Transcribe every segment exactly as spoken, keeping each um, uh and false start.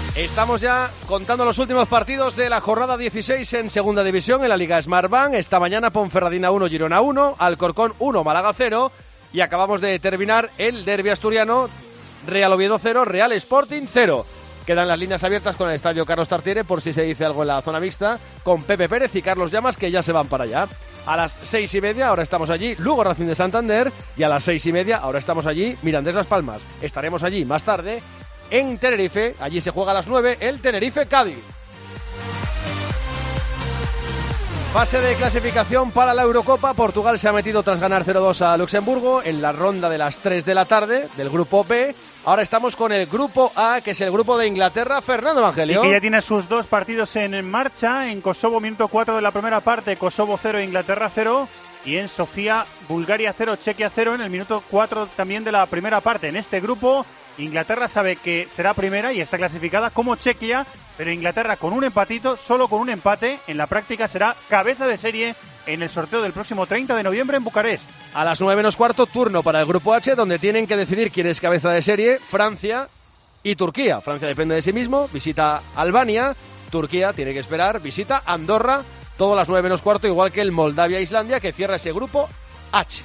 Estamos ya contando los últimos partidos de la jornada dieciséis en Segunda División en la Liga Smartbank. Esta mañana Ponferradina uno, Girona uno, Alcorcón uno, Málaga cero y acabamos de terminar el derbi asturiano, Real Oviedo cero, Real Sporting cero. Quedan las líneas abiertas con el estadio Carlos Tartiere por si se dice algo en la zona mixta, con Pepe Pérez y Carlos Llamas, que ya se van para allá. A las seis y media, ahora estamos allí, Lugo Racing de Santander, y a las seis y media, ahora estamos allí, Mirandés Las Palmas. Estaremos allí más tarde en Tenerife, allí se juega a las nueve, el Tenerife-Cádiz. Fase de clasificación para la Eurocopa. Portugal se ha metido tras ganar cero dos a Luxemburgo en la ronda de las tres de la tarde del grupo B. Ahora estamos con el grupo A, que es el grupo de Inglaterra. Fernando Evangelio. Y que ya tiene sus dos partidos en marcha. En Kosovo, minuto cuatro de la primera parte, Kosovo cero, Inglaterra cero. Y en Sofía, Bulgaria cero, Chequia cero en el minuto cuatro también de la primera parte. En este grupo, Inglaterra sabe que será primera y está clasificada como Chequia, pero Inglaterra con un empatito, solo con un empate, en la práctica será cabeza de serie en el sorteo del próximo treinta de noviembre en Bucarest. A las nueve menos cuarto, turno para el grupo H, donde tienen que decidir quién es cabeza de serie, Francia y Turquía. Francia depende de sí mismo, visita Albania, Turquía tiene que esperar, visita Andorra, todo a las nueve menos cuarto, igual que el Moldavia-Islandia, que cierra ese grupo H.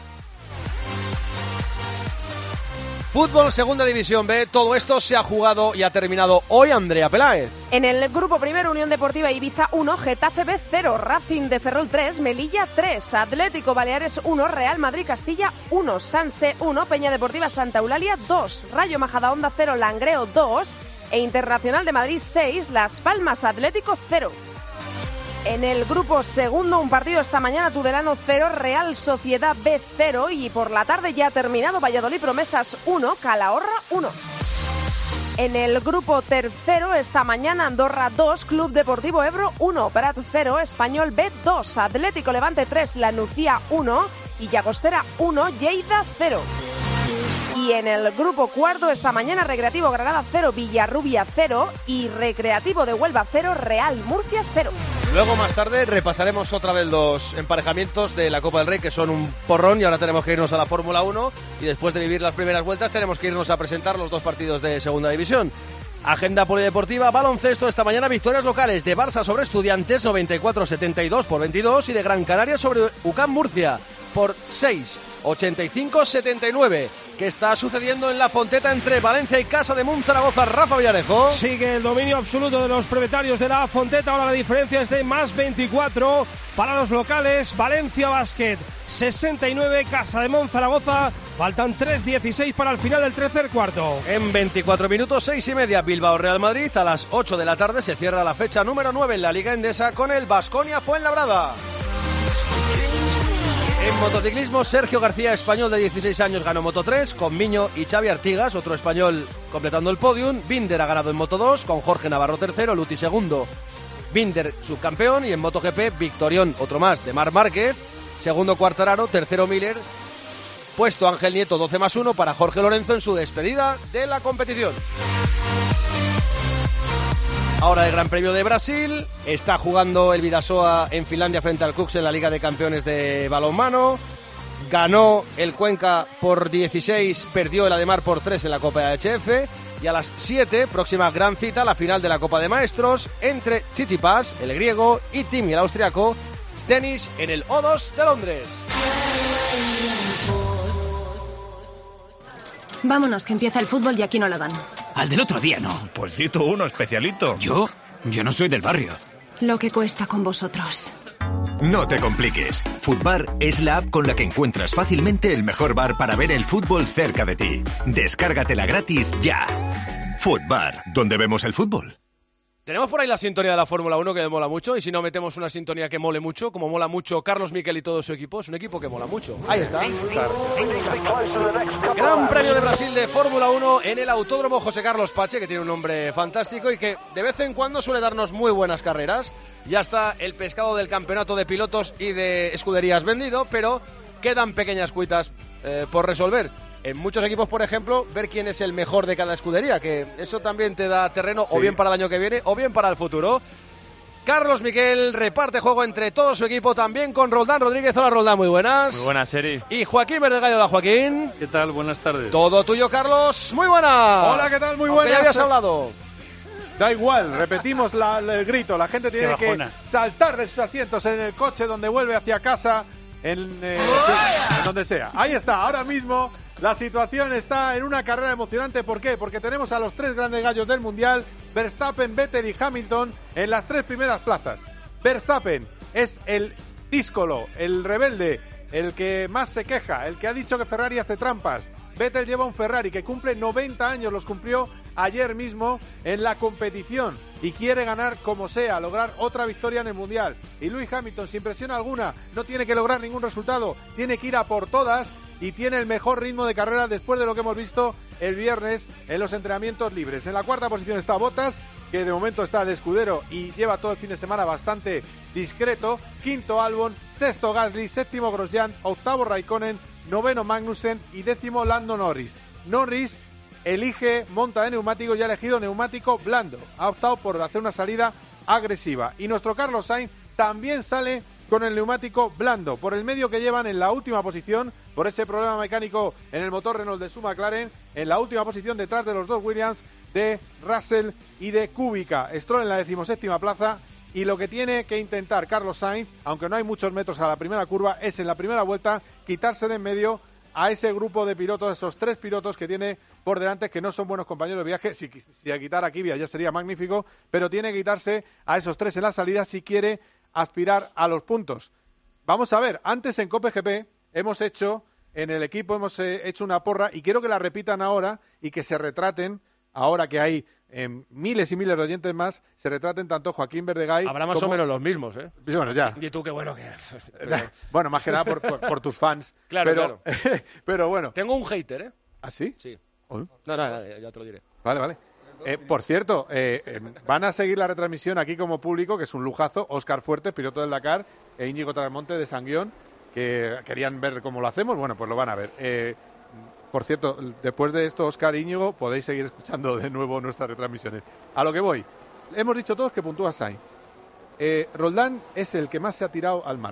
Fútbol, Segunda División B, todo esto se ha jugado y ha terminado hoy. Andrea Peláez. En el grupo primero, Unión Deportiva Ibiza uno, Getafe B cero, Racing de Ferrol tres, Melilla tres, Atlético Baleares uno, Real Madrid Castilla uno, Sanse uno, Peña Deportiva Santa Eulalia dos, Rayo Majadahonda cero, Langreo dos e Internacional de Madrid seis, Las Palmas Atlético cero. En el grupo segundo, un partido esta mañana, Tudelano cero, Real Sociedad B cero y por la tarde ya ha terminado, Valladolid Promesas uno, Calahorra uno. En el grupo tercero, esta mañana, Andorra dos, Club Deportivo Ebro uno, Prat cero, Español B dos, Atlético Levante tres, La Nucía uno y Llagostera uno, Lleida cero. Y en el grupo cuarto, esta mañana, Recreativo Granada cero, Villarrubia cero y Recreativo de Huelva cero, Real Murcia cero. Luego, más tarde, repasaremos otra vez los emparejamientos de la Copa del Rey, que son un porrón, y ahora tenemos que irnos a la Fórmula uno, y después de vivir las primeras vueltas tenemos que irnos a presentar los dos partidos de Segunda División. Agenda polideportiva, baloncesto, esta mañana victorias locales de Barça sobre Estudiantes, noventa y cuatro setenta y dos por veintidós, y de Gran Canaria sobre U C A M Murcia por seis, ochenta y cinco setenta y nueve. ¿Qué está sucediendo en la Fonteta entre Valencia y Casa de Zaragoza? Rafa Villarejo. Sigue el dominio absoluto de los propietarios de la Fonteta. Ahora la diferencia es de más veinticuatro para los locales. Valencia Basket sesenta y nueve, Casa de Zaragoza. Faltan tres dieciséis para el final del tercer cuarto. En veinticuatro minutos, seis y media, Bilbao Real Madrid. A las ocho de la tarde se cierra la fecha número nueve en la Liga Endesa con el Baskonia Fuenlabrada. En motociclismo, Sergio García, español de dieciséis años, ganó Moto tres, con Miño y Xavi Artigas, otro español completando el podium. Binder ha ganado en Moto dos, con Jorge Navarro tercero, Luti segundo. Binder subcampeón, y en MotoGP, victorión, otro más, de Marc Márquez. Segundo Quartararo, tercero Miller. Puesto Ángel Nieto, doce más uno para Jorge Lorenzo en su despedida de la competición. Ahora el Gran Premio de Brasil, está jugando el Vidasoa en Finlandia frente al Cux en la Liga de Campeones de balonmano. Ganó el Cuenca por dieciséis, perdió el Ademar por tres en la Copa de H F. Y a las siete, próxima gran cita, la final de la Copa de Maestros entre Tsitsipas, el griego, y Thiem, el austriaco, tenis en el O dos de Londres. Vámonos, que empieza el fútbol y aquí no lo dan. Al del otro día no. Pues di tú uno, especialito. ¿Yo? Yo no soy del barrio. Lo que cuesta con vosotros. No te compliques. Futbar es la app con la que encuentras fácilmente el mejor bar para ver el fútbol cerca de ti. Descárgatela gratis ya. Futbar, ¿dónde vemos el fútbol? Tenemos por ahí la sintonía de la Fórmula uno que me mola mucho, y si no metemos una sintonía que mole mucho, como mola mucho Carlos Miquel y todo su equipo, es un equipo que mola mucho. Ahí está. Gran Premio de Brasil de Fórmula uno en el Autódromo José Carlos Pache, que tiene un nombre fantástico y que de vez en cuando suele darnos muy buenas carreras. Ya está el pescado del campeonato de pilotos y de escuderías vendido, pero quedan pequeñas cuitas eh, por resolver. En muchos equipos, por ejemplo, ver quién es el mejor de cada escudería, que eso también te da terreno, sí, o bien para el año que viene o bien para el futuro. Carlos Miquel reparte juego entre todo su equipo, también con Roldán Rodríguez. Hola, Roldán, muy buenas. Muy buenas, Eri. Y Joaquín Verdegallo. Hola, Joaquín. ¿Qué tal? Buenas tardes. Todo tuyo, Carlos. Muy buenas. Hola, ¿qué tal? Muy buenas. ¿Ya habías hablado? Da igual, repetimos la, el grito. La gente tiene que saltar de sus asientos en el coche donde vuelve hacia casa, en, eh, en donde sea. Ahí está, ahora mismo la situación está en una carrera emocionante. ¿Por qué? Porque tenemos a los tres grandes gallos del Mundial, Verstappen, Vettel y Hamilton, en las tres primeras plazas. Verstappen es el díscolo, el rebelde, el que más se queja, el que ha dicho que Ferrari hace trampas. Vettel lleva un Ferrari que cumple noventa años, los cumplió ayer mismo en la competición y quiere ganar como sea, lograr otra victoria en el Mundial. Y Lewis Hamilton, sin presión alguna, no tiene que lograr ningún resultado, tiene que ir a por todas y tiene el mejor ritmo de carrera después de lo que hemos visto el viernes en los entrenamientos libres. En la cuarta posición está Bottas, que de momento está de escudero y lleva todo el fin de semana bastante discreto. Quinto Albon, sexto Gasly, séptimo Grosjean, octavo Raikkonen, noveno Magnussen y décimo Lando Norris. Norris elige monta de neumático y ha elegido neumático blando. Ha optado por hacer una salida agresiva. Y nuestro Carlos Sainz también sale con el neumático blando, por el medio que llevan en la última posición, por ese problema mecánico en el motor Renault de su McLaren, en la última posición detrás de los dos Williams, de Russell y de Kubica. Stroll en la decimoséptima plaza. Y lo que tiene que intentar Carlos Sainz, aunque no hay muchos metros a la primera curva, es en la primera vuelta quitarse de en medio a ese grupo de pilotos, esos tres pilotos que tiene por delante, que no son buenos compañeros de viaje. Si, si a quitar a Kvyat ya sería magnífico, pero tiene que quitarse a esos tres en la salida si quiere aspirar a los puntos. Vamos a ver, antes en Cope G P hemos hecho, en el equipo hemos eh, hecho una porra y quiero que la repitan ahora y que se retraten, ahora que hay Eh, miles y miles de oyentes más, se retraten tanto Joaquín Verdegay. Habrá más como... o menos los mismos, ¿eh? Bueno, ya. Y tú, qué bueno que. Pero... Bueno, más que nada por, por, por tus fans. Claro, pero, claro. Pero bueno. Tengo un hater, ¿eh? ¿Ah, sí? Sí. ¿Oh? No, no, no, ya te lo diré. Vale, vale. Eh, por cierto, eh, eh, van a seguir la retransmisión aquí como público, que es un lujazo. Óscar Fuertes, piloto del Dakar, e Íñigo Tramonte de Sanguión, que querían ver cómo lo hacemos. Bueno, pues lo van a ver. Eh, Por cierto, después de esto, Óscar e Íñigo, podéis seguir escuchando de nuevo nuestras retransmisiones. A lo que voy. Hemos dicho todos que puntúa Sainz. Eh, Roldán es el que más se ha tirado al mar.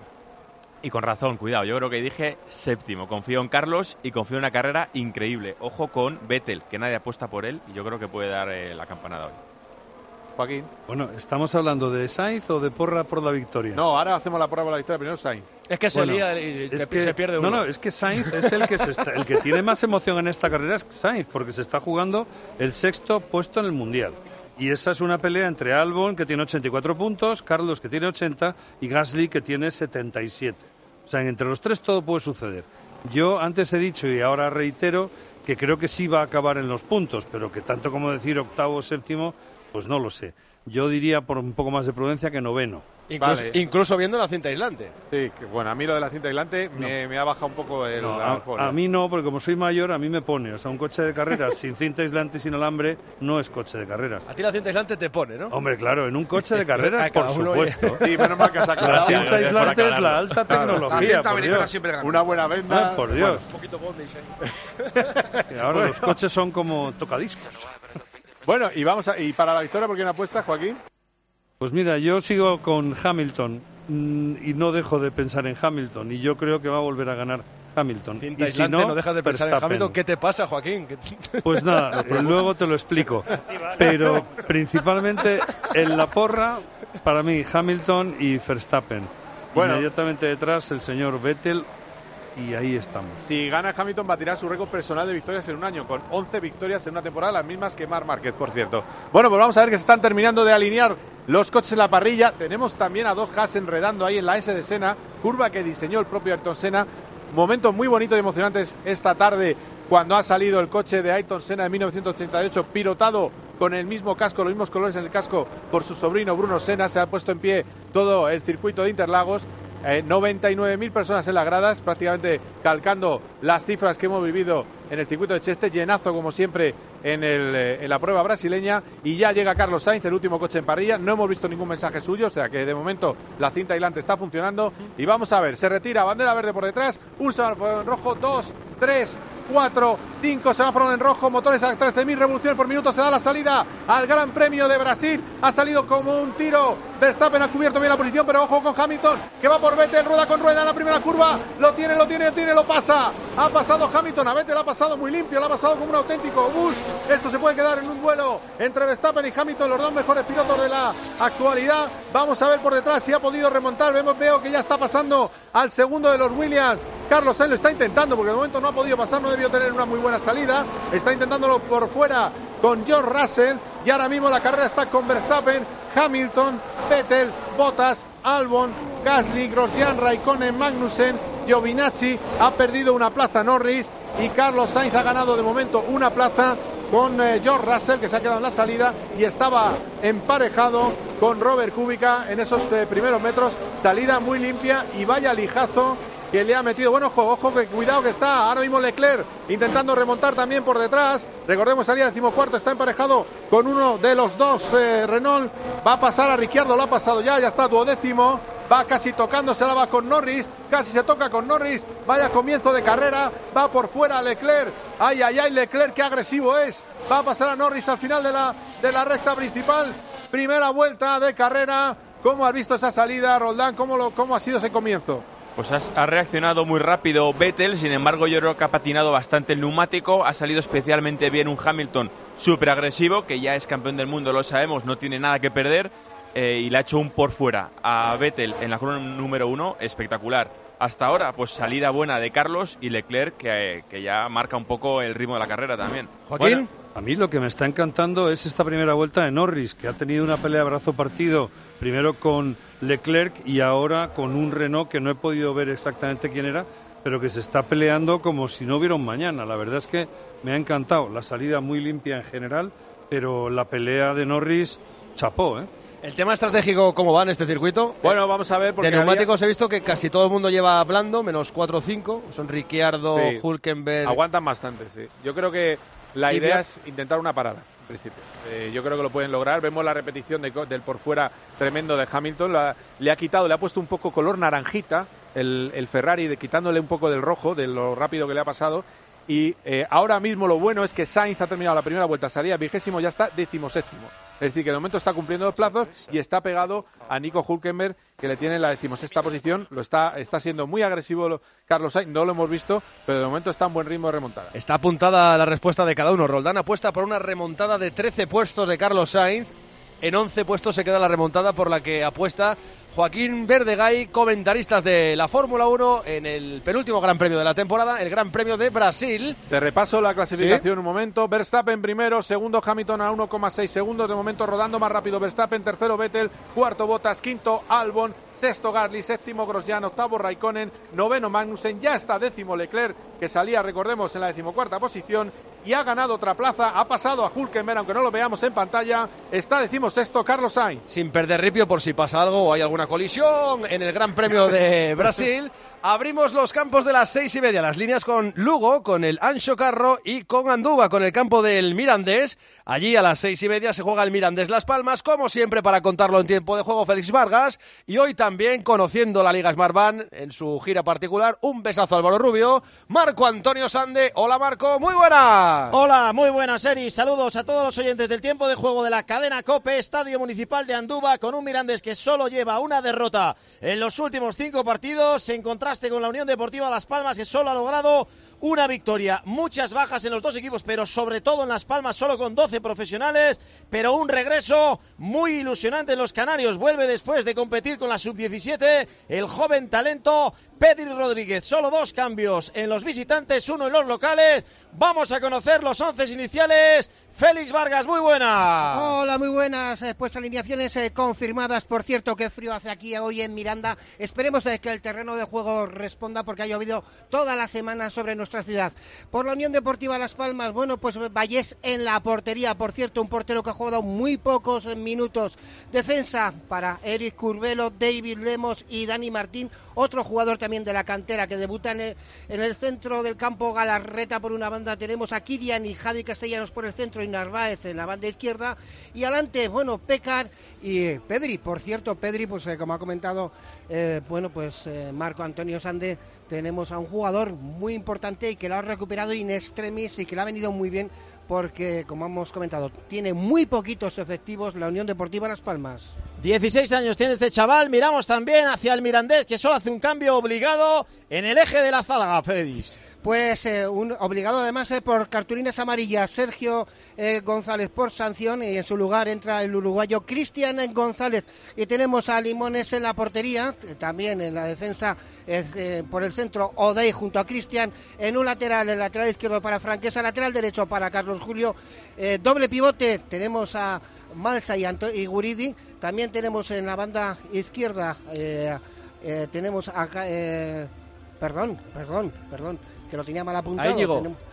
Y con razón, cuidado. Yo creo que dije séptimo. Confío en Carlos y confío en una carrera increíble. Ojo con Vettel, que nadie apuesta por él y yo creo que puede dar eh, la campanada hoy. Joaquín. Bueno, ¿estamos hablando de Sainz o de porra por la victoria? No, ahora hacemos la porra por la victoria, primero Sainz. Es que se bueno, lía y es se, que, se pierde uno. No, no, es que Sainz es el que, se está, el que tiene más emoción en esta carrera, es Sainz, porque se está jugando el sexto puesto en el Mundial. Y esa es una pelea entre Albon, que tiene ochenta y cuatro puntos, Carlos, que tiene ochenta, y Gasly, que tiene setenta y siete. O sea, entre los tres todo puede suceder. Yo antes he dicho, y ahora reitero, que creo que sí va a acabar en los puntos, pero que tanto como decir octavo o séptimo, pues no lo sé. Yo diría, por un poco más de prudencia, que noveno. Incluso, vale. incluso viendo la cinta aislante. Sí, que bueno, a mí lo de la cinta aislante no. me, me ha bajado un poco el... No, a, a mí no, porque como soy mayor, a mí me pone. O sea, un coche de carreras sin cinta aislante y sin alambre no es coche de carreras. A ti la cinta aislante te pone, ¿no? Hombre, claro, en un coche de carreras, por supuesto. Sí, menos mal que has aclarado. La cinta aislante es la alta tecnología, por Dios. Una buena venda. Ah, por Dios. Un poquito bondage ahí. Ahora los coches son como tocadiscos. Bueno, y vamos a, y para la victoria, ¿por quién apuestas, Joaquín? Pues mira, yo sigo con Hamilton mmm, y no dejo de pensar en Hamilton y yo creo que va a volver a ganar Hamilton. Cinta y si aislante, no, no dejas de pensar Verstappen. en Hamilton. ¿Qué te pasa, Joaquín? Pues nada, eh, luego te lo explico. Pero principalmente en la porra, para mí, Hamilton y Verstappen. Bueno, inmediatamente detrás el señor Vettel. Y ahí estamos. Si gana Hamilton, batirá su récord personal de victorias en un año, con once victorias en una temporada, las mismas que Marc Márquez, por cierto. Bueno, pues vamos a ver que se están terminando de alinear los coches en la parrilla. Tenemos también a dos Haas enredando ahí en la S de Senna, curva que diseñó el propio Ayrton Senna. Momentos muy bonitos y emocionantes esta tarde, cuando ha salido el coche de Ayrton Senna de mil novecientos ochenta y ocho, pilotado con el mismo casco, los mismos colores en el casco, por su sobrino Bruno Senna. Se ha puesto en pie todo el circuito de Interlagos. Eh, noventa y nueve mil personas en las gradas, prácticamente calcando las cifras que hemos vivido en el circuito de Cheste, llenazo como siempre en, el, eh, en la prueba brasileña, y ya llega Carlos Sainz, el último coche en parrilla. No hemos visto ningún mensaje suyo, o sea que de momento la cinta aislante está funcionando y vamos a ver, se retira, bandera verde por detrás, un semáforo en rojo, dos, tres, cuatro, cinco, semáforo en rojo, motores a trece mil revoluciones por minuto, se da la salida al Gran Premio de Brasil, ha salido como un tiro, Verstappen ha cubierto bien la posición, pero ojo con Hamilton, que va por Vettel, rueda con rueda en la primera curva, lo tiene, lo tiene, lo tiene, lo pasa, ha pasado Hamilton, a Vettel ha pasado muy limpio, lo ha pasado como un auténtico bus, esto se puede quedar en un duelo entre Verstappen y Hamilton, los dos mejores pilotos de la actualidad, vamos a ver por detrás si ha podido remontar, vemos, veo que ya está pasando al segundo de los Williams, Carlos Sainz lo está intentando porque de momento no ha podido pasar, no debió tener una muy buena salida, está intentándolo por fuera con George Russell y ahora mismo la carrera está con Verstappen, Hamilton, Vettel, Bottas, Albon, Gasly, Grosjean, Raikkonen, Magnussen, Giovinazzi, ha perdido una plaza Norris y Carlos Sainz ha ganado de momento una plaza con eh, George Russell, que se ha quedado en la salida y estaba emparejado con Robert Kubica en esos eh, primeros metros, salida muy limpia y vaya lijazo que le ha metido. Bueno, ojo, ojo, que cuidado que está ahora mismo Leclerc intentando remontar también por detrás. Recordemos, salía decimocuarto, está emparejado con uno de los dos eh, Renault. Va a pasar a Ricciardo, lo ha pasado ya, ya está duodécimo. Va casi tocándose, la va con Norris, casi se toca con Norris. Vaya comienzo de carrera, va por fuera Leclerc. Ay, ay, ay, Leclerc, qué agresivo es. Va a pasar a Norris al final de la, de la recta principal. Primera vuelta de carrera. ¿Cómo has visto esa salida, Roldán? ¿Cómo, lo, cómo ha sido ese comienzo? Pues has, ha reaccionado muy rápido Vettel, sin embargo yo creo que ha patinado bastante el neumático, ha salido especialmente bien un Hamilton súper agresivo, que ya es campeón del mundo, lo sabemos, no tiene nada que perder, eh, y le ha hecho un por fuera a Vettel en la curva número uno, espectacular. Hasta ahora, pues salida buena de Carlos y Leclerc, que, que ya marca un poco el ritmo de la carrera también. Joaquín. Bueno, a mí lo que me está encantando es esta primera vuelta de Norris, que ha tenido una pelea brazo partido, primero con Leclerc y ahora con un Renault que no he podido ver exactamente quién era, pero que se está peleando como si no hubiera un mañana. La verdad es que me ha encantado la salida muy limpia en general, pero la pelea de Norris, chapó, ¿eh? El tema estratégico, ¿cómo va en este circuito? Bueno, vamos a ver. Porque de neumáticos había... he visto que casi todo el mundo lleva blando, menos cuatro o cinco. Son Ricciardo, sí. Hülkenberg. Aguantan bastante, sí. Yo creo que la idea es intentar una parada, en principio. Eh, yo creo que lo pueden lograr. Vemos la repetición de, del por fuera tremendo de Hamilton. La, le ha quitado, le ha puesto un poco color naranjita el, el Ferrari, de, quitándole un poco del rojo, de lo rápido que le ha pasado. Y eh, ahora mismo lo bueno es que Sainz ha terminado la primera vuelta, salía vigésimo, ya está decimoséptimo. Es decir, que de momento está cumpliendo los plazos y está pegado a Nico Hülkenberg, que le tiene en la decimosexta posición. Lo está, está siendo muy agresivo Carlos Sainz, no lo hemos visto, pero de momento está en buen ritmo de remontada. Está apuntada la respuesta de cada uno. Roldán apuesta por una remontada de trece puestos de Carlos Sainz. En once puestos se queda la remontada por la que apuesta Joaquín Verdegay, comentaristas de la Fórmula uno en el penúltimo Gran Premio de la temporada, el Gran Premio de Brasil. Te repaso la clasificación ¿Sí? un momento. Verstappen primero, segundo Hamilton a uno coma seis segundos, de momento rodando más rápido Verstappen, tercero Vettel, cuarto Bottas, quinto Albon, sexto Gasly, séptimo Grosjean, octavo Raikkonen, noveno Magnussen, ya está décimo Leclerc, que salía, recordemos, en la decimocuarta posición, y ha ganado otra plaza, ha pasado a Hülkenberg, aunque no lo veamos en pantalla, está decimosexto Carlos Sainz. Sin perder ripio por si pasa algo o hay alguna colisión en el Gran Premio de Brasil. Abrimos los campos de las seis y media, las líneas con Lugo, con el Anxo Carro y con Anduba, con el campo del Mirandés. Allí a las seis y media se juega el Mirandés Las Palmas, como siempre para contarlo en tiempo de juego Félix Vargas. Y hoy también, conociendo la Liga Smartbank en su gira particular, un besazo a Álvaro Rubio, Marco Antonio Sande. Hola Marco, muy buenas. Hola, muy buenas, Eri. Saludos a todos los oyentes del tiempo de juego de la cadena COPE, Estadio Municipal de Anduba, con un Mirandés que solo lleva una derrota en los últimos cinco partidos, en contraste con la Unión Deportiva Las Palmas, que solo ha logrado una victoria. Muchas bajas en los dos equipos, pero sobre todo en Las Palmas, solo con doce profesionales, pero un regreso muy ilusionante en los canarios. Vuelve después de competir con la sub diecisiete el joven talento Pedri Rodríguez. Solo dos cambios en los visitantes, uno en los locales. Vamos a conocer los once iniciales. Félix Vargas, muy buenas. Hola, muy buenas. Eh, pues alineaciones eh, confirmadas. Por cierto, qué frío hace aquí hoy en Miranda. Esperemos eh, que el terreno de juego responda, porque ha llovido toda la semana sobre nuestra ciudad. Por la Unión Deportiva Las Palmas, bueno, pues Vallés en la portería. Por cierto, un portero que ha jugado muy pocos minutos. Defensa para Eric Curbelo, David Lemos y Dani Martín. Otro jugador también de la cantera que debuta en el, en el centro del campo. Galarreta por una banda. Tenemos a Kirian y Javi Castellanos por el centro. Castro y Narváez en la banda izquierda, y adelante, bueno, Pécar y eh, Pedri. Por cierto, Pedri, pues eh, como ha comentado, eh, bueno, pues eh, Marco Antonio Sande, tenemos a un jugador muy importante y que lo ha recuperado in extremis y que le ha venido muy bien porque, como hemos comentado, tiene muy poquitos efectivos la Unión Deportiva Las Palmas. dieciséis años tiene este chaval. Miramos también hacia el Mirandés, que solo hace un cambio obligado en el eje de la zaga, Fedis. Pues eh, un, obligado además eh, por cartulinas amarillas, Sergio eh, González por sanción, y en su lugar entra el uruguayo Cristian González. Y tenemos a Limones en la portería, también en la defensa eh, por el centro Odey junto a Cristian, en un lateral, el lateral izquierdo para Franquesa, lateral derecho para Carlos Julio, eh, doble pivote tenemos a Malsa y, Anto- y Guridi, también tenemos en la banda izquierda, eh, eh, tenemos acá, eh, perdón, perdón, perdón, que lo tenía mal apuntado. Ahí llegó. Tenemos...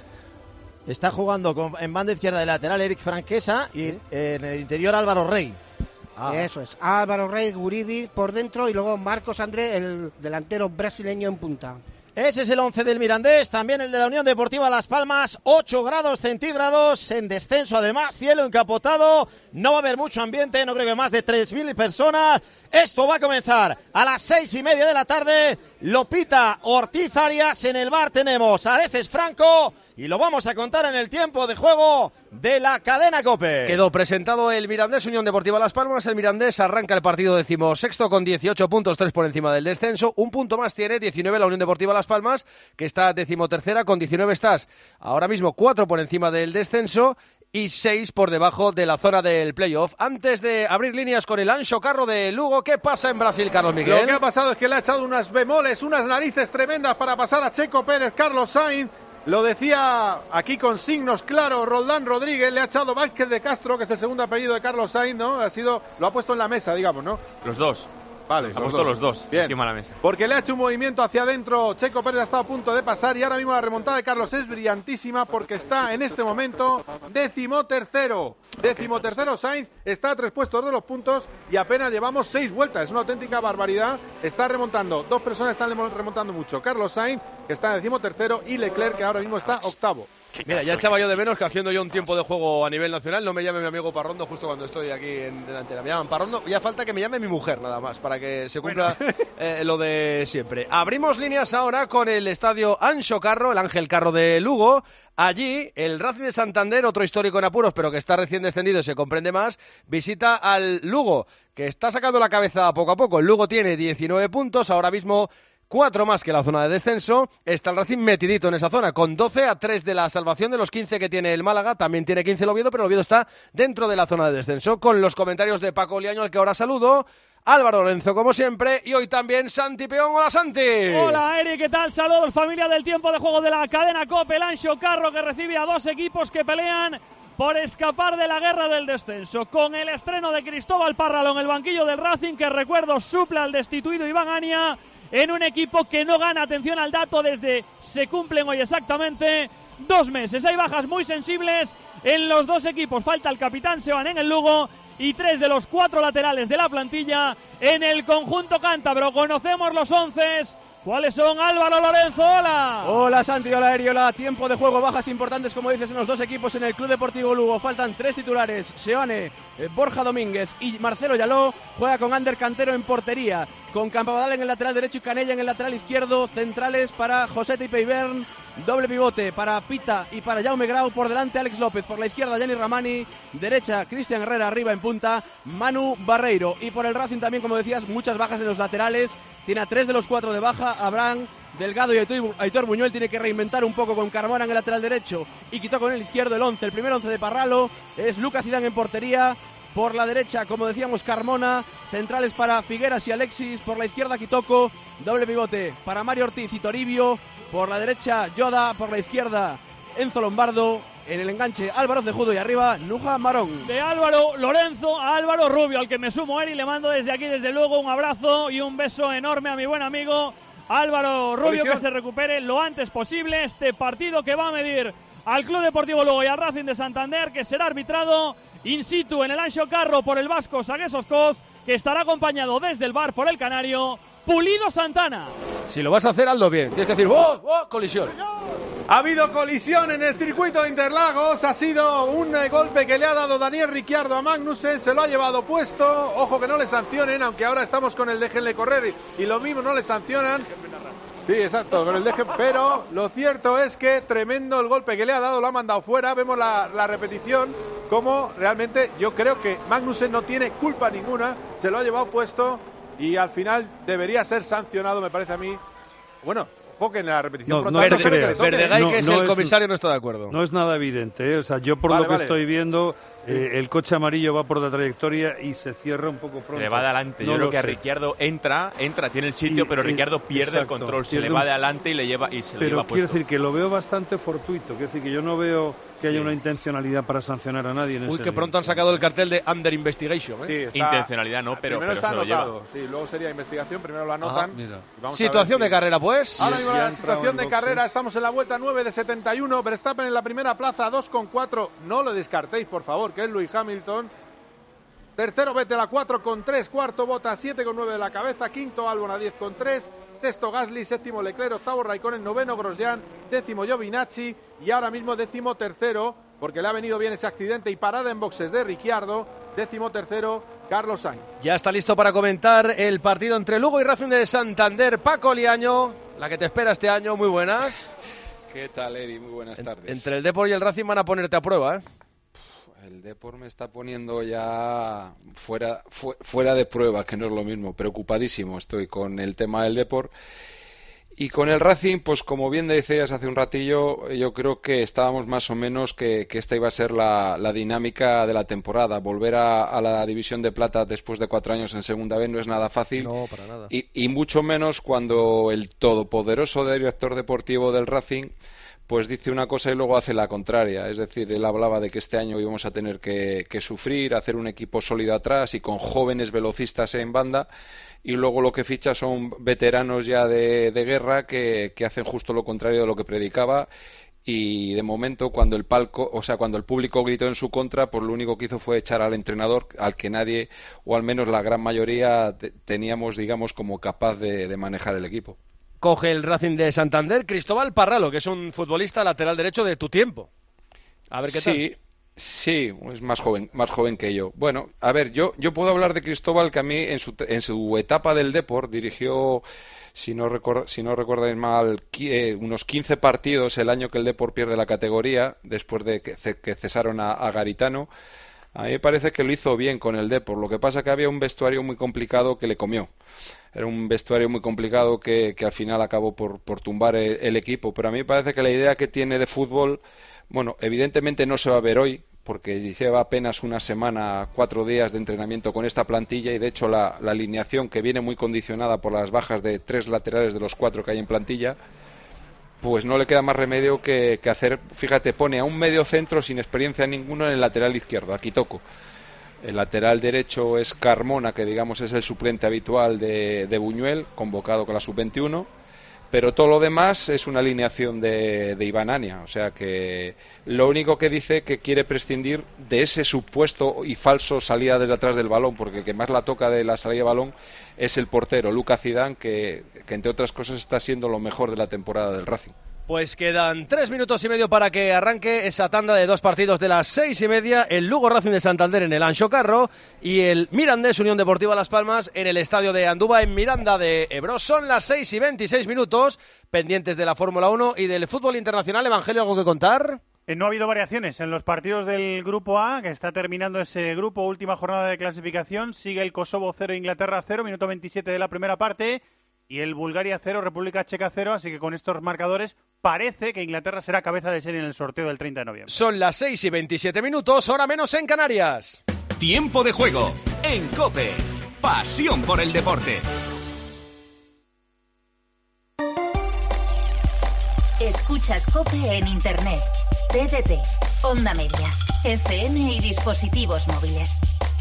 Está jugando con, en banda izquierda de lateral Eric Franquesa y ¿sí? eh, en el interior Álvaro Rey. Ah. Eso es, Álvaro Rey, Guridi por dentro y luego Marcos André, el delantero brasileño en punta. Ese es el once del Mirandés, también el de la Unión Deportiva Las Palmas, ocho grados centígrados, en descenso además, cielo encapotado, no va a haber mucho ambiente, no creo que más de tres mil personas. Esto va a comenzar a las seis y media de la tarde, lo pita Ortiz Arias, en el bar tenemos a Areces Franco y lo vamos a contar en el tiempo de juego de la cadena COPE. Quedó presentado el Mirandés, Unión Deportiva Las Palmas. El Mirandés arranca el partido decimosexto con dieciocho puntos, tres por encima del descenso. Un punto más tiene, diecinueve, la Unión Deportiva Las Palmas, que está decimotercera con diecinueve estás. Ahora mismo cuatro por encima del descenso y seis por debajo de la zona del playoff. Antes de abrir líneas con el Anxo Carro de Lugo, ¿qué pasa en Brasil, Carlos Miguel? Lo que ha pasado es que le ha echado unas bemoles, unas narices tremendas para pasar a Checo Pérez. Carlos Sainz, lo decía aquí con signos claros Roldán Rodríguez, le ha echado Vázquez de Castro, que es el segundo apellido de Carlos Sainz, ¿no? Ha sido, lo ha puesto en la mesa, digamos, ¿no? Los dos. Vale, los ha puesto los dos. Bien. Encima de la mesa. Porque le ha hecho un movimiento hacia adentro. Checo Pérez ha estado a punto de pasar y ahora mismo la remontada de Carlos es brillantísima porque está en este momento decimotercero. Decimotercero Sainz, está a tres puestos de los puntos y apenas llevamos seis vueltas. Es una auténtica barbaridad. Está remontando. Dos personas están remontando mucho. Carlos Sainz, que está en decimotercero, y Leclerc, que ahora mismo está octavo. Mira, ya echaba yo de menos que haciendo yo un tiempo de juego a nivel nacional no me llame mi amigo Parrondo justo cuando estoy aquí en delantera. Me llaman Parrondo, ya falta que me llame mi mujer nada más para que se cumpla bueno. eh, lo de siempre. Abrimos líneas ahora con el estadio Anxo Carro, el Ángel Carro de Lugo. Allí el Racing de Santander, otro histórico en apuros pero que está recién descendido y se comprende más, visita al Lugo, que está sacando la cabeza poco a poco. El Lugo tiene diecinueve puntos, ahora mismo cuatro más que la zona de descenso. Está el Racing metidito en esa zona, con doce a tres de la salvación de los quince que tiene el Málaga. También tiene quince el Oviedo, pero el Oviedo está dentro de la zona de descenso. Con los comentarios de Paco Liaño, al que ahora saludo, Álvaro Lorenzo, como siempre, y hoy también Santi Peón. ¡Hola, Santi! Hola, Eri, ¿qué tal? Saludos, familia del tiempo de juego de la cadena COPE. El Anxo Carro, que recibe a dos equipos que pelean por escapar de la guerra del descenso. Con el estreno de Cristóbal Parralo en el banquillo del Racing, que recuerdo suple al destituido Iván Ania, en un equipo que no gana, atención al dato, desde se cumplen hoy exactamente dos meses. Hay bajas muy sensibles en los dos equipos. Falta el capitán Seban en el Lugo y tres de los cuatro laterales de la plantilla en el conjunto cántabro. Conocemos los once. ¿Cuáles son, Álvaro Lorenzo? ¡Hola! Hola, Santi, hola, Eri, hola. Tiempo de juego, bajas importantes, como dices, en los dos equipos en el Club Deportivo Lugo. Faltan tres titulares, Seoane, eh, Borja Domínguez y Marcelo Llaló. Juega con Ander Cantero en portería, con Campabadal en el lateral derecho y Canella en el lateral izquierdo. Centrales para José Peivern, doble pivote para Pita y para Jaume Grau. Por delante Alex López, por la izquierda Gianni Ramani, derecha Cristian Herrera, arriba en punta Manu Barreiro. Y por el Racing también, como decías, muchas bajas en los laterales. Tiene a tres de los cuatro de baja, Abraham, Delgado y Aitor Buñuel. Tiene que reinventar un poco con Carmona en el lateral derecho y quitó con el izquierdo el once. El primer once de Parralo es Lucas Zidane en portería. Por la derecha, como decíamos, Carmona. Centrales para Figueras y Alexis. Por la izquierda, Kitoko. Doble pivote para Mario Ortiz y Toribio. Por la derecha, Yoda. Por la izquierda, Enzo Lombardo. En el enganche, Álvaro Cejudo y arriba, Nuja Marón. De Álvaro Lorenzo a Álvaro Rubio, al que me sumo, Eri. Le mando desde aquí, desde luego, un abrazo y un beso enorme a mi buen amigo Álvaro Rubio. Colisión. Que se recupere lo antes posible. Este partido que va a medir al Club Deportivo Lugo y al Racing de Santander, que será arbitrado in situ en el Anxo Carro por el vasco Sagues Oscoz, que estará acompañado desde el bar por el canario Pulido Santana. Si lo vas a hacer, hazlo bien. Tienes que decir ¡oh! ¡oh! Colisión. Ha habido colisión en el circuito de Interlagos. Ha sido un eh, golpe que le ha dado Daniel Ricciardo a Magnussen. Se lo ha llevado puesto. Ojo que no le sancionen, aunque ahora estamos con el déjenle correr y lo mismo no le sancionan. Sí, exacto, con el deje. Pero lo cierto es que tremendo el golpe que le ha dado. Lo ha mandado fuera. Vemos la, la repetición. Como realmente yo creo que Magnussen no tiene culpa ninguna. Se lo ha llevado puesto y al final debería ser sancionado, me parque a mí. Bueno, ojo que en la repetición no, frontal no no se le Verdegay, no, que es no el es, comisario, no está de acuerdo. No es nada evidente, ¿eh? O sea, yo por vale, lo que vale. estoy viendo, eh, el coche amarillo va por la trayectoria y se cierra un poco pronto. Se le va de adelante. No Yo creo lo que a sé. Ricciardo entra, entra, tiene el sitio, Y- pero y- Ricciardo pierde exacto, el control. Se pierde le va un- de adelante y le lleva y se le Pero lleva quiero puesto. decir que lo veo bastante fortuito. Quiero decir que yo no veo que haya una intencionalidad para sancionar a nadie en Uy, ese que pronto han sacado el cartel de Under Investigation. ¿eh? Sí, está- Intencionalidad no, pero, primero pero está se lo anotado. lleva. Sí, luego sería investigación. Primero lo anotan. Ajá, mira. Y vamos a Situación ver de si- carrera, pues. Ahora mismo Ya ha la entrado situación en de boxes. carrera, estamos en la vuelta nueve de setenta y uno, Verstappen en la primera plaza, dos con cuatro, no lo descartéis por favor, que es Lewis Hamilton. Tercero Vettel a cuatro con tres, cuarto Bottas siete con nueve de la cabeza, quinto Albon a diez con tres, sexto Gasly, séptimo Leclerc, octavo Raikkonen, noveno Grosjean, décimo Giovinazzi y ahora mismo décimo tercero, porque le ha venido bien ese accidente y parada en boxes de Ricciardo, décimo tercero Carlos Sainz. Ya está listo para comentar el partido entre Lugo y Racing de Santander. Paco Liaño, la que te espera este año, muy buenas. ¿Qué tal, Eri? Muy buenas tardes. Entre el Depor y el Racing van a ponerte a prueba, ¿eh? El Depor me está poniendo ya fuera, fu- fuera de prueba, que no es lo mismo. Preocupadísimo estoy con el tema del Depor. Y con el Racing, pues como bien decías hace un ratillo, yo creo que estábamos más o menos que, que esta iba a ser la, la dinámica de la temporada. Volver a, a la División de Plata después de cuatro años en Segunda B no es nada fácil. No, para nada. Y, y mucho menos cuando el todopoderoso director deportivo del Racing pues dice una cosa y luego hace la contraria. Es decir, él hablaba de que este año íbamos a tener que, que sufrir, hacer un equipo sólido atrás y con jóvenes velocistas en banda, y luego lo que ficha son veteranos ya de, de guerra que, que hacen justo lo contrario de lo que predicaba. Y de momento, cuando el palco, o sea, cuando el público gritó en su contra, pues lo único que hizo fue echar al entrenador, al que nadie, o al menos la gran mayoría, te- teníamos, digamos, como capaz de, de manejar el equipo. Coge el Racing de Santander Cristóbal Parralo, que es un futbolista lateral derecho de tu tiempo. A ver qué sí, tal. Sí, es más joven, más joven que yo. Bueno, a ver, yo, yo puedo hablar de Cristóbal, que a mí en su, en su etapa del Depor dirigió, si no, record, si no recordáis mal, qui- eh, unos quince partidos el año que el Depor pierde la categoría, después de que, ce- que cesaron a, a Garitano. A mí me parece que lo hizo bien con el Depor. Lo que pasa que había un vestuario muy complicado que le comió. Era un vestuario muy complicado que, que al final acabó por, por tumbar el, el equipo. Pero a mí me parece que la idea que tiene de fútbol, bueno, evidentemente no se va a ver hoy, porque lleva apenas una semana, cuatro días de entrenamiento con esta plantilla, y de hecho la, la alineación, que viene muy condicionada por las bajas de tres laterales de los cuatro que hay en plantilla, pues no le queda más remedio que, que hacer, fíjate, pone a un medio centro sin experiencia ninguno en el lateral izquierdo, aquí toco. El lateral derecho es Carmona, que digamos es el suplente habitual de, de Buñuel, convocado con la sub veintiuno, pero todo lo demás es una alineación de, de Iván Ania, o sea que lo único que dice que quiere prescindir de ese supuesto y falso salida desde atrás del balón, porque el que más la toca de la salida de balón es el portero, Lucas Zidane, que, que entre otras cosas está siendo lo mejor de la temporada del Racing. Pues quedan tres minutos y medio para que arranque esa tanda de dos partidos de las seis y media. El Lugo Racing de Santander en el Anxo Carro y el Mirandés Unión Deportiva Las Palmas en el estadio de Andúba en Miranda de Ebro. Son las seis y veintiséis minutos, pendientes de la Fórmula uno y del fútbol internacional. Evangelio, ¿algo que contar? Eh, No ha habido variaciones en los partidos del Grupo A, que está terminando ese grupo, última jornada de clasificación. Sigue el Kosovo cero, Inglaterra cero, minuto veintisiete de la primera parte. Y el Bulgaria cero, República Checa cero, así que con estos marcadores parece que Inglaterra será cabeza de serie en el sorteo del treinta de noviembre. Son las seis y veintisiete minutos, hora menos en Canarias. Tiempo de juego en COPE. Pasión por el deporte. Escuchas COPE en Internet, T D T, Onda Media, F M y dispositivos móviles.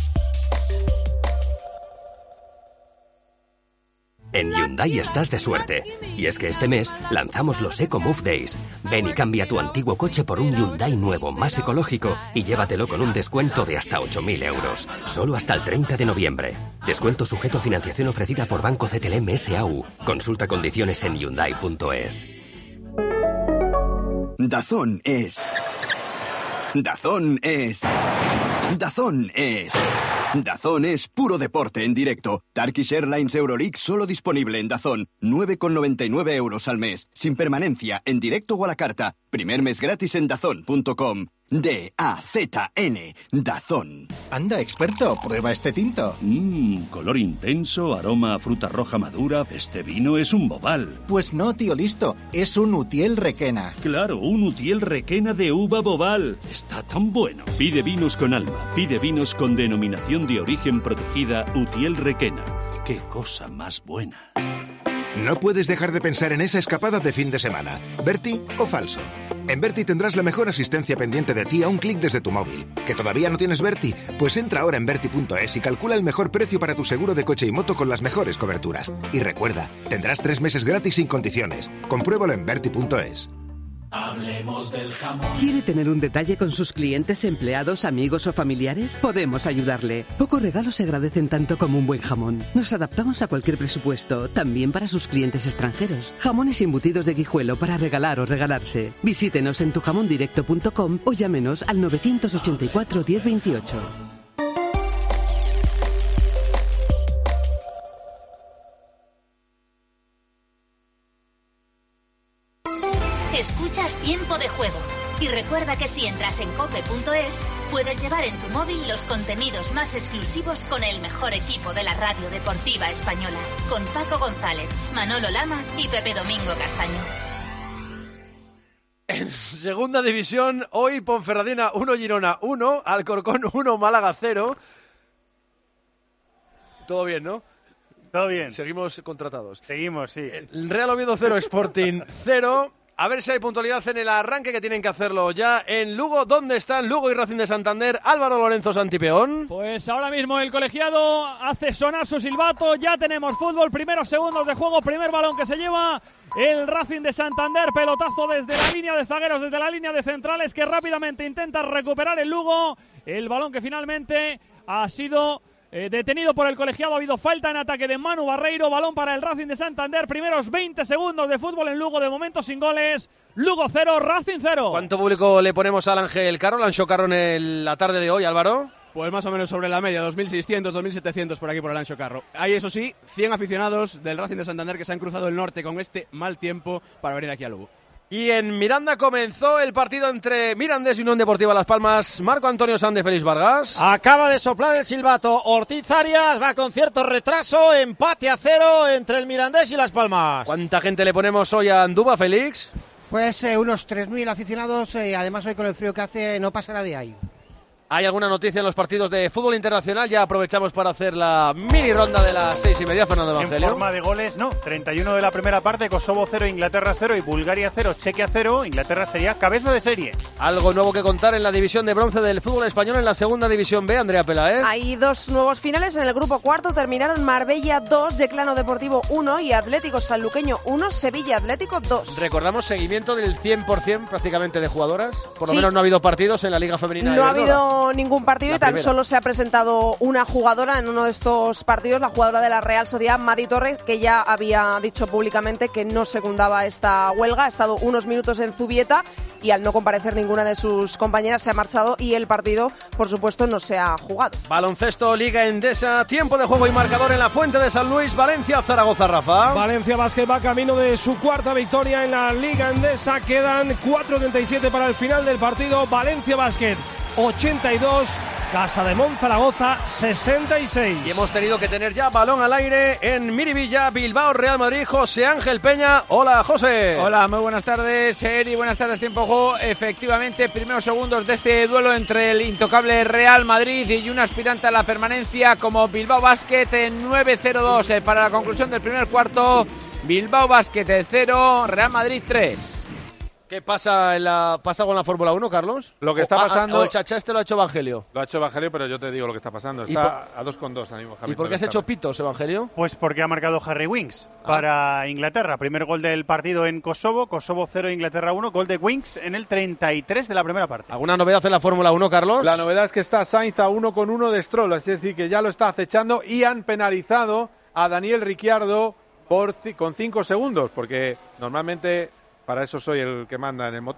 En Hyundai estás de suerte. Y es que este mes lanzamos los Eco Move Days. Ven y cambia tu antiguo coche por un Hyundai nuevo, más ecológico, y llévatelo con un descuento de hasta ocho mil euros. Solo hasta el treinta de noviembre. Descuento sujeto a financiación ofrecida por Banco C T L M S A U. Consulta condiciones en hyundai punto es. DAZN es... DAZN es... DAZN es... DAZN es puro deporte en directo. Turkish Airlines Euroleague solo disponible en DAZN. nueve con noventa y nueve euros al mes. Sin permanencia, en directo o a la carta. Primer mes gratis en dazn punto com. D A Z N. DAZN. Anda, experto, prueba este tinto. Mmm, color intenso, aroma a fruta roja madura. Este vino es un Bobal. Pues no, tío listo. Es un Utiel Requena. Claro, un Utiel Requena de uva Bobal. Está tan bueno. Pide vinos con alma. Pide vinos con denominación de origen protegida Utiel Requena. ¡Qué cosa más buena! No puedes dejar de pensar en esa escapada de fin de semana. ¿Berti o falso? En Berti tendrás la mejor asistencia pendiente de ti a un clic desde tu móvil. ¿Que todavía no tienes Berti? Pues entra ahora en Berti punto es y calcula el mejor precio para tu seguro de coche y moto con las mejores coberturas. Y recuerda, tendrás tres meses gratis sin condiciones. Compruébalo en Berti punto es. Hablemos del jamón. ¿Quiere tener un detalle con sus clientes, empleados, amigos o familiares? Podemos ayudarle. Pocos regalos se agradecen tanto como un buen jamón. Nos adaptamos a cualquier presupuesto, también para sus clientes extranjeros. Jamones y embutidos de Guijuelo para regalar o regalarse. Visítenos en tu jamón directo punto com o llámenos al nueve ocho cuatro, diez veintiocho. Escuchas Tiempo de Juego. Y recuerda que si entras en cope punto es, puedes llevar en tu móvil los contenidos más exclusivos con el mejor equipo de la radio deportiva española. Con Paco González, Manolo Lama y Pepe Domingo Castaño. En segunda división, hoy Ponferradina uno, Girona uno, Alcorcón uno, Málaga cero. Todo bien, ¿no? Todo bien. Seguimos contratados. Seguimos, sí. Real Oviedo cero, Sporting cero. A ver si hay puntualidad en el arranque, que tienen que hacerlo ya en Lugo. ¿Dónde están Lugo y Racing de Santander? Álvaro Lorenzo Santipeón. Pues ahora mismo el colegiado hace sonar su silbato. Ya tenemos fútbol, primeros segundos de juego, primer balón que se lleva el Racing de Santander. Pelotazo desde la línea de zagueros, desde la línea de centrales, que rápidamente intenta recuperar el Lugo. El balón que finalmente ha sido... Eh, detenido por el colegiado. Ha habido falta en ataque de Manu Barreiro. Balón para el Racing de Santander. Primeros veinte segundos de fútbol en Lugo. De momento sin goles. Lugo cero, Racing cero. ¿Cuánto público le ponemos al Ángel Carro, al Anxo Carro, en el, la tarde de hoy, Álvaro? Pues más o menos sobre la media, dos mil seiscientos, dos mil setecientos por aquí por el Anxo Carro. Hay, eso sí, cien aficionados del Racing de Santander que se han cruzado el norte con este mal tiempo para venir aquí a Lugo. Y en Miranda comenzó el partido entre Mirandés y Unión Deportiva Las Palmas. Marco Antonio Sanz de Félix Vargas. Acaba de soplar el silbato Ortiz Arias, va con cierto retraso, empate a cero entre el Mirandés y Las Palmas. ¿Cuánta gente le ponemos hoy a Anduba, Félix? Pues eh, unos tres mil aficionados, eh, además hoy con el frío que hace no pasará de ahí. ¿Hay alguna noticia en los partidos de fútbol internacional? Ya aprovechamos para hacer la mini ronda de las seis y media, Fernando Evangelio. En forma de goles, no. treinta y uno de la primera parte, Kosovo cero, Inglaterra cero y Bulgaria cero, Chequia cero. Inglaterra sería cabeza de serie. Algo nuevo que contar en la división de bronce del fútbol español en la segunda división B, Andrea Pelaez. Hay dos nuevos finales. En el grupo cuarto terminaron Marbella dos, Yeclano Deportivo uno y Atlético Sanluqueño uno, Sevilla Atlético dos. Recordamos seguimiento del cien por ciento prácticamente de jugadoras. Por lo sí. menos no ha habido partidos en la Liga Femenina. No de ha habido ningún partido. Tan primera. Solo se ha presentado una jugadora en uno de estos partidos, la jugadora de la Real Sociedad, Madi Torres, que ya había dicho públicamente que no secundaba esta huelga. Ha estado unos minutos en Zubieta y al no comparecer ninguna de sus compañeras se ha marchado y el partido, por supuesto, no se ha jugado. Baloncesto, Liga Endesa, tiempo de juego y marcador en la Fuente de San Luis, Valencia, Zaragoza, Rafa. Valencia Basket va camino de su cuarta victoria en la Liga Endesa. Quedan cuatro treinta y siete para el final del partido. Valencia Basket ochenta y dos, Casa de Monzaragoza sesenta y seis. Y hemos tenido que tener ya balón al aire en Miribilla, Bilbao, Real Madrid. José Ángel Peña. Hola, José. Hola, muy buenas tardes, Eri. Buenas tardes, tiempo de juego. Efectivamente, primeros segundos de este duelo entre el intocable Real Madrid y un aspirante a la permanencia como Bilbao Basket en nueve cero dos eh, para la conclusión del primer cuarto. Bilbao Basket cero, Real Madrid tres. ¿Qué pasa en la pasa con la Fórmula uno, Carlos? Lo que está o, pasando... O el chacha este lo ha hecho Evangelio. Lo ha hecho Evangelio, pero yo te digo lo que está pasando. Está a dos con dos. ¿Y por qué has hecho pitos, Evangelio? Pues porque ha marcado Harry Winks ah. para Inglaterra. Primer gol del partido en Kosovo. Kosovo cero, Inglaterra uno. Gol de Winks en el treinta y tres de la primera parte. ¿Alguna novedad en la Fórmula uno, Carlos? La novedad es que está Sainz a uno con uno de Stroll. Es decir, que ya lo está acechando y han penalizado a Daniel Ricciardo por, con cinco segundos. Porque normalmente... Para eso soy el que manda en el motor.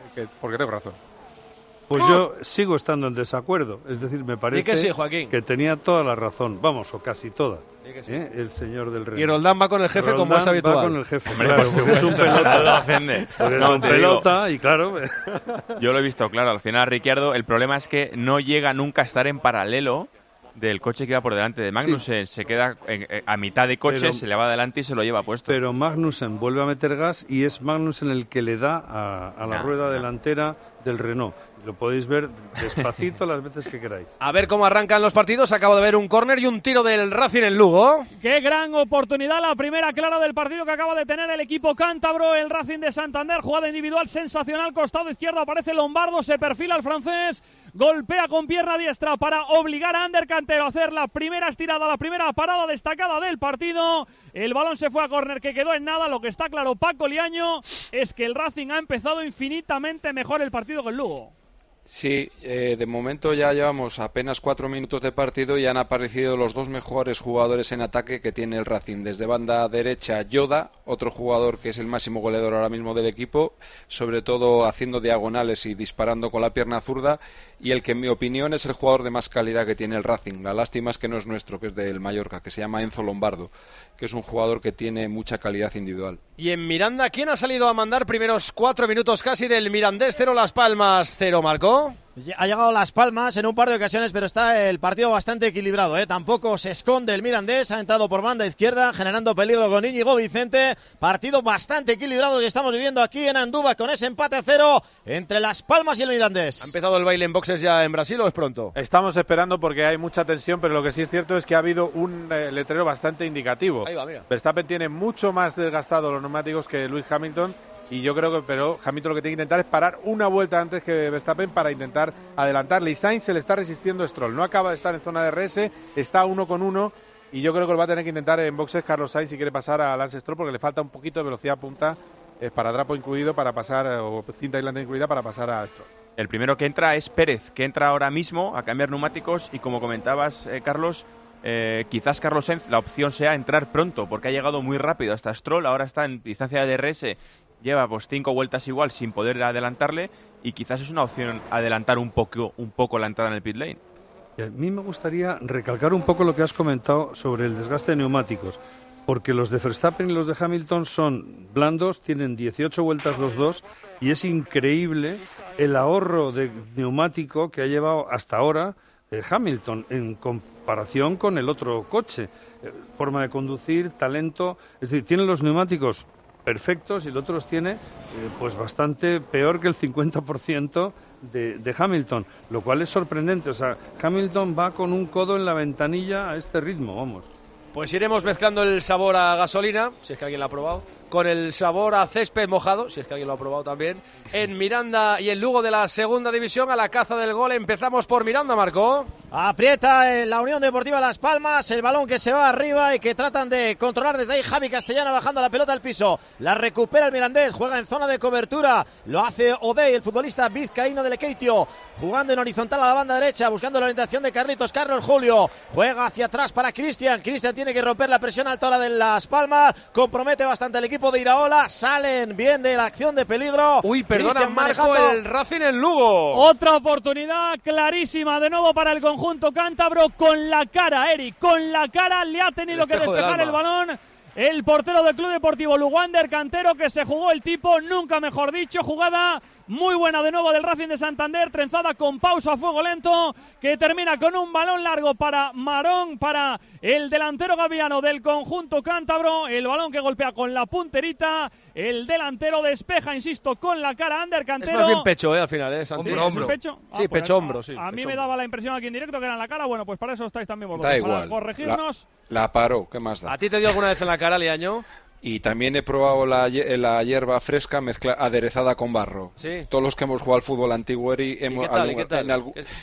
porque, porque tengo razón. Pues yo sigo estando en desacuerdo. Es decir, me parece que, sí, Joaquín. que tenía toda la razón. Vamos, o casi toda. Sí. ¿Eh? El señor del Reino. Y Roldán va con el jefe Roldán como es habitual. va con el jefe, Hombre, claro, por porque es un supuesto, pelota. lo ofende. Porque No, es un te pelota digo. y claro... Yo lo he visto claro. Al final, Ricciardo, el problema es que no llega nunca a estar en paralelo del coche que iba por delante de Magnussen. Sí. Se queda en, en, a mitad de coche, pero, se le va adelante y se lo lleva puesto. Pero Magnussen vuelve a meter gas y es Magnussen el que le da a, a la nah, rueda nah. delantera del Renault. Lo podéis ver despacito las veces que queráis. A ver cómo arrancan los partidos. Acabo de ver un córner y un tiro del Racing en Lugo. Qué gran oportunidad, la primera clara del partido que acaba de tener el equipo cántabro, el Racing de Santander. Jugada individual sensacional, costado izquierdo aparece Lombardo, se perfila el francés, golpea con pierna diestra para obligar a Ander Cantero a hacer la primera estirada, la primera parada destacada del partido. El balón se fue a córner, que quedó en nada. Lo que está claro, Paco Liaño, es que el Racing ha empezado infinitamente mejor el partido que el Lugo. Sí, eh, de momento ya llevamos apenas cuatro minutos de partido y han aparecido los dos mejores jugadores en ataque que tiene el Racing. Desde banda derecha, Yoda, otro jugador que es el máximo goleador ahora mismo del equipo, sobre todo haciendo diagonales y disparando con la pierna zurda, y el que en mi opinión es el jugador de más calidad que tiene el Racing. La lástima es que no es nuestro, que es del Mallorca, que se llama Enzo Lombardo, que es un jugador que tiene mucha calidad individual. Y en Miranda, ¿quién ha salido a mandar primeros cuatro minutos casi del Mirandés? Cero Las Palmas, cero Marcó. Ha llegado Las Palmas en un par de ocasiones, pero está el partido bastante equilibrado, ¿eh? Tampoco se esconde el Mirandés, ha entrado por banda izquierda, generando peligro con Íñigo Vicente. Partido bastante equilibrado que estamos viviendo aquí en Andúba, con ese empate a cero entre Las Palmas y el Mirandés. ¿Ha empezado el baile en boxes ya en Brasil o es pronto? Estamos esperando porque hay mucha tensión, pero lo que sí es cierto es que ha habido un eh, letrero bastante indicativo. Ahí va, mira. Verstappen tiene mucho más desgastados los neumáticos que Lewis Hamilton. Y yo creo que, pero Hamilton lo que tiene que intentar es parar una vuelta antes que Verstappen para intentar adelantarle. Y Sainz se le está resistiendo a Stroll. No acaba de estar en zona de R S, está uno con uno. Y yo creo que lo va a tener que intentar en boxes Carlos Sainz si quiere pasar a Lance Stroll, porque le falta un poquito de velocidad punta, eh, para drapo incluido, para pasar, o cinta aislante incluida, para pasar a Stroll. El primero que entra es Pérez, que entra ahora mismo a cambiar neumáticos. Y como comentabas, eh, Carlos, eh, quizás Carlos Sainz la opción sea entrar pronto, porque ha llegado muy rápido hasta Stroll. Ahora está en distancia de D R S. Lleva pues cinco vueltas igual sin poder adelantarle y quizás es una opción adelantar un poco, un poco la entrada en el pit lane. Y a mí me gustaría recalcar un poco lo que has comentado sobre el desgaste de neumáticos, porque los de Verstappen y los de Hamilton son blandos, tienen dieciocho vueltas los dos y es increíble el ahorro de neumático que ha llevado hasta ahora eh, Hamilton en comparación con el otro coche. Eh, forma de conducir, talento, es decir, tienen los neumáticos perfectos y el otro los tiene eh, pues bastante peor que el cincuenta por ciento de, de Hamilton, lo cual es sorprendente. O sea, Hamilton va con un codo en la ventanilla a este ritmo, vamos. Pues iremos mezclando el sabor a gasolina, si es que alguien lo ha probado, con el sabor a césped mojado, si es que alguien lo ha probado también, en Miranda y en Lugo de la segunda división, a la caza del gol. Empezamos por Miranda, Marco. Aprieta la Unión Deportiva Las Palmas, el balón que se va arriba y que tratan de controlar desde ahí. Javi Castellano bajando la pelota al piso, la recupera el Mirandés, juega en zona de cobertura, lo hace Odey, el futbolista vizcaíno del Ekeitio, jugando en horizontal a la banda derecha, buscando la orientación de Carlitos. Carlos Julio juega hacia atrás para Cristian, Cristian tiene que romper la presión alta ahora de Las Palmas, compromete bastante el equipo de Iraola, salen bien de la acción de peligro. Uy, perdona, Cristian Marco, manejando. el Racing en Lugo. Otra oportunidad clarísima de nuevo para el conjunto cántabro, con la cara, Eric, con la cara le ha tenido que despejar el balón el portero del Club Deportivo Lugo, Ander Cantero, que se jugó el tipo, nunca mejor dicho. Jugada muy buena de nuevo del Racing de Santander, trenzada con pausa a fuego lento, que termina con un balón largo para Marón, para el delantero gaviano del conjunto cántabro. El balón que golpea con la punterita, el delantero despeja, insisto, con la cara Ander Cantero. Es más bien pecho, ¿eh? Al final, ¿eh, Santi? Hombro, hombro. ¿Pecho? Sí, ah, pues pecho-hombro, sí. A, a mí pecho me daba la impresión aquí en directo que era en la cara. Bueno, pues para eso estáis también vosotros, Da para igual. corregirnos. La, la paró, ¿qué más da? ¿A ti te dio alguna vez en la cara, Liaño? Y también he probado la, la hierba fresca mezcla, aderezada con barro. Sí. Todos los que hemos jugado al fútbol antiguo, Eri, hemos, qué tal, algún, y qué tal? en algún, ¿Qué?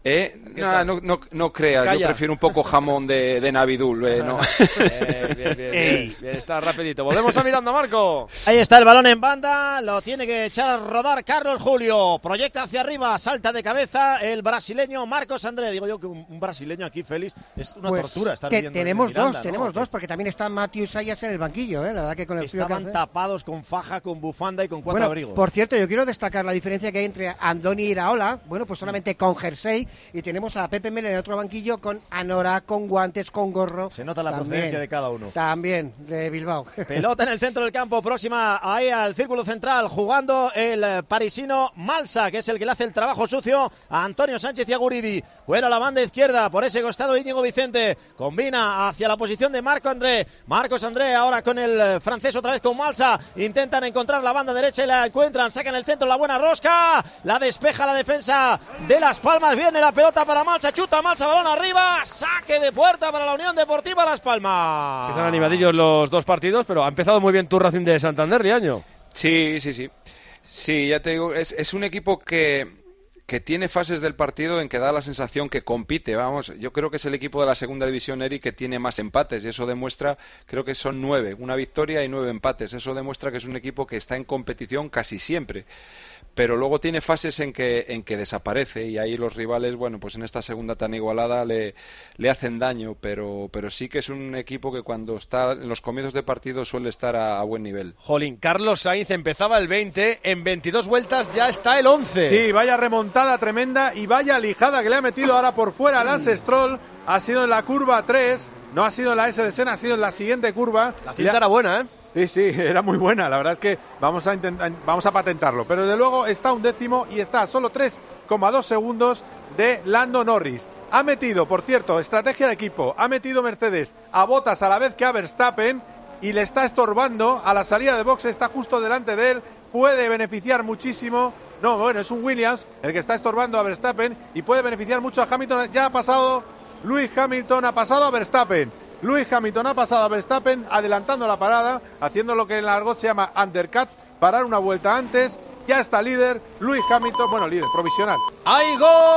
Eh, no, no, no, no creas, Calla. yo prefiero un poco jamón de, de Navidul. Eh, no. Bien, bien, bien, bien, bien, está rapidito. Volvemos a Miranda, Marco. Ahí está el balón en banda, lo tiene que echar a rodar Carlos Julio. Proyecta hacia arriba, salta de cabeza el brasileño Marcos André. Digo yo que un, un brasileño aquí, Félix, es una Pues tortura estar que viendo tenemos en Miranda, dos, ¿no? tenemos dos, porque también está Matthew Sayas en el banquillo, ¿eh? La verdad que con el frío que Estaban hace. tapados con faja, con bufanda y con cuatro Bueno, abrigos. por cierto, yo quiero destacar la diferencia que hay entre Andoni Iraola, bueno, pues solamente con jersey, y tenemos a Pepe Mel en el otro banquillo con anorak, con guantes, con gorro. Se nota la También, procedencia de cada uno. También, de Bilbao. Pelota en el centro del campo, próxima ahí al círculo central, jugando el eh, parisino Malsa, que es el que le hace el trabajo sucio a Antonio Sánchez y a Guridi. Fuera la banda izquierda, por ese costado Íñigo Vicente, combina hacia la posición de Marco André. Marcos André ahora con el eh, francés otra vez con Malsa, intentan encontrar la banda derecha y la encuentran, sacan el centro, la buena rosca, la despeja la defensa de Las Palmas, viene la pelota para Malsa, chuta Malsa, balón arriba, saque de puerta para la Unión Deportiva Las Palmas. Están animadillos los dos partidos, pero ha empezado muy bien tu Racing de Santander, Riaño. Sí, sí, sí. Sí, ya te digo, es, es un equipo que, que tiene fases del partido en que da la sensación que compite, vamos. Yo creo que es el equipo de la segunda división, Eric, que tiene más empates, y eso demuestra, creo que son nueve, una victoria y nueve empates. Eso demuestra que es un equipo que está en competición casi siempre. Pero luego tiene fases en que en que desaparece, y ahí los rivales, bueno, pues en esta segunda tan igualada le, le hacen daño, pero pero sí que es un equipo que cuando está en los comienzos de partido suele estar a, a buen nivel. Jolín, Carlos Sainz empezaba el veinte, en veintidós vueltas ya está el once. Sí, vaya remontada tremenda y vaya lijada que le ha metido ahora por fuera Lance Stroll. Ha sido en la curva tres, no ha sido en la S de Sena, ha sido en la siguiente curva. La cinta era buena, ¿eh? Sí, sí, era muy buena. La verdad es que vamos a intentar, vamos a patentarlo. Pero desde luego está un décimo y está a solo tres coma dos segundos de Lando Norris. Ha metido, por cierto, estrategia de equipo, ha metido Mercedes a Bottas a la vez que a Verstappen y le está estorbando a la salida de boxe, está justo delante de él, puede beneficiar muchísimo. No, bueno, es un Williams el que está estorbando a Verstappen y puede beneficiar mucho a Hamilton. Ya ha pasado Lewis Hamilton, ha pasado a Verstappen. Lewis Hamilton ha pasado a Verstappen adelantando la parada, haciendo lo que en el argot se llama undercut, parar una vuelta antes. Ya está líder Lewis Hamilton, bueno, líder provisional. ¡Hay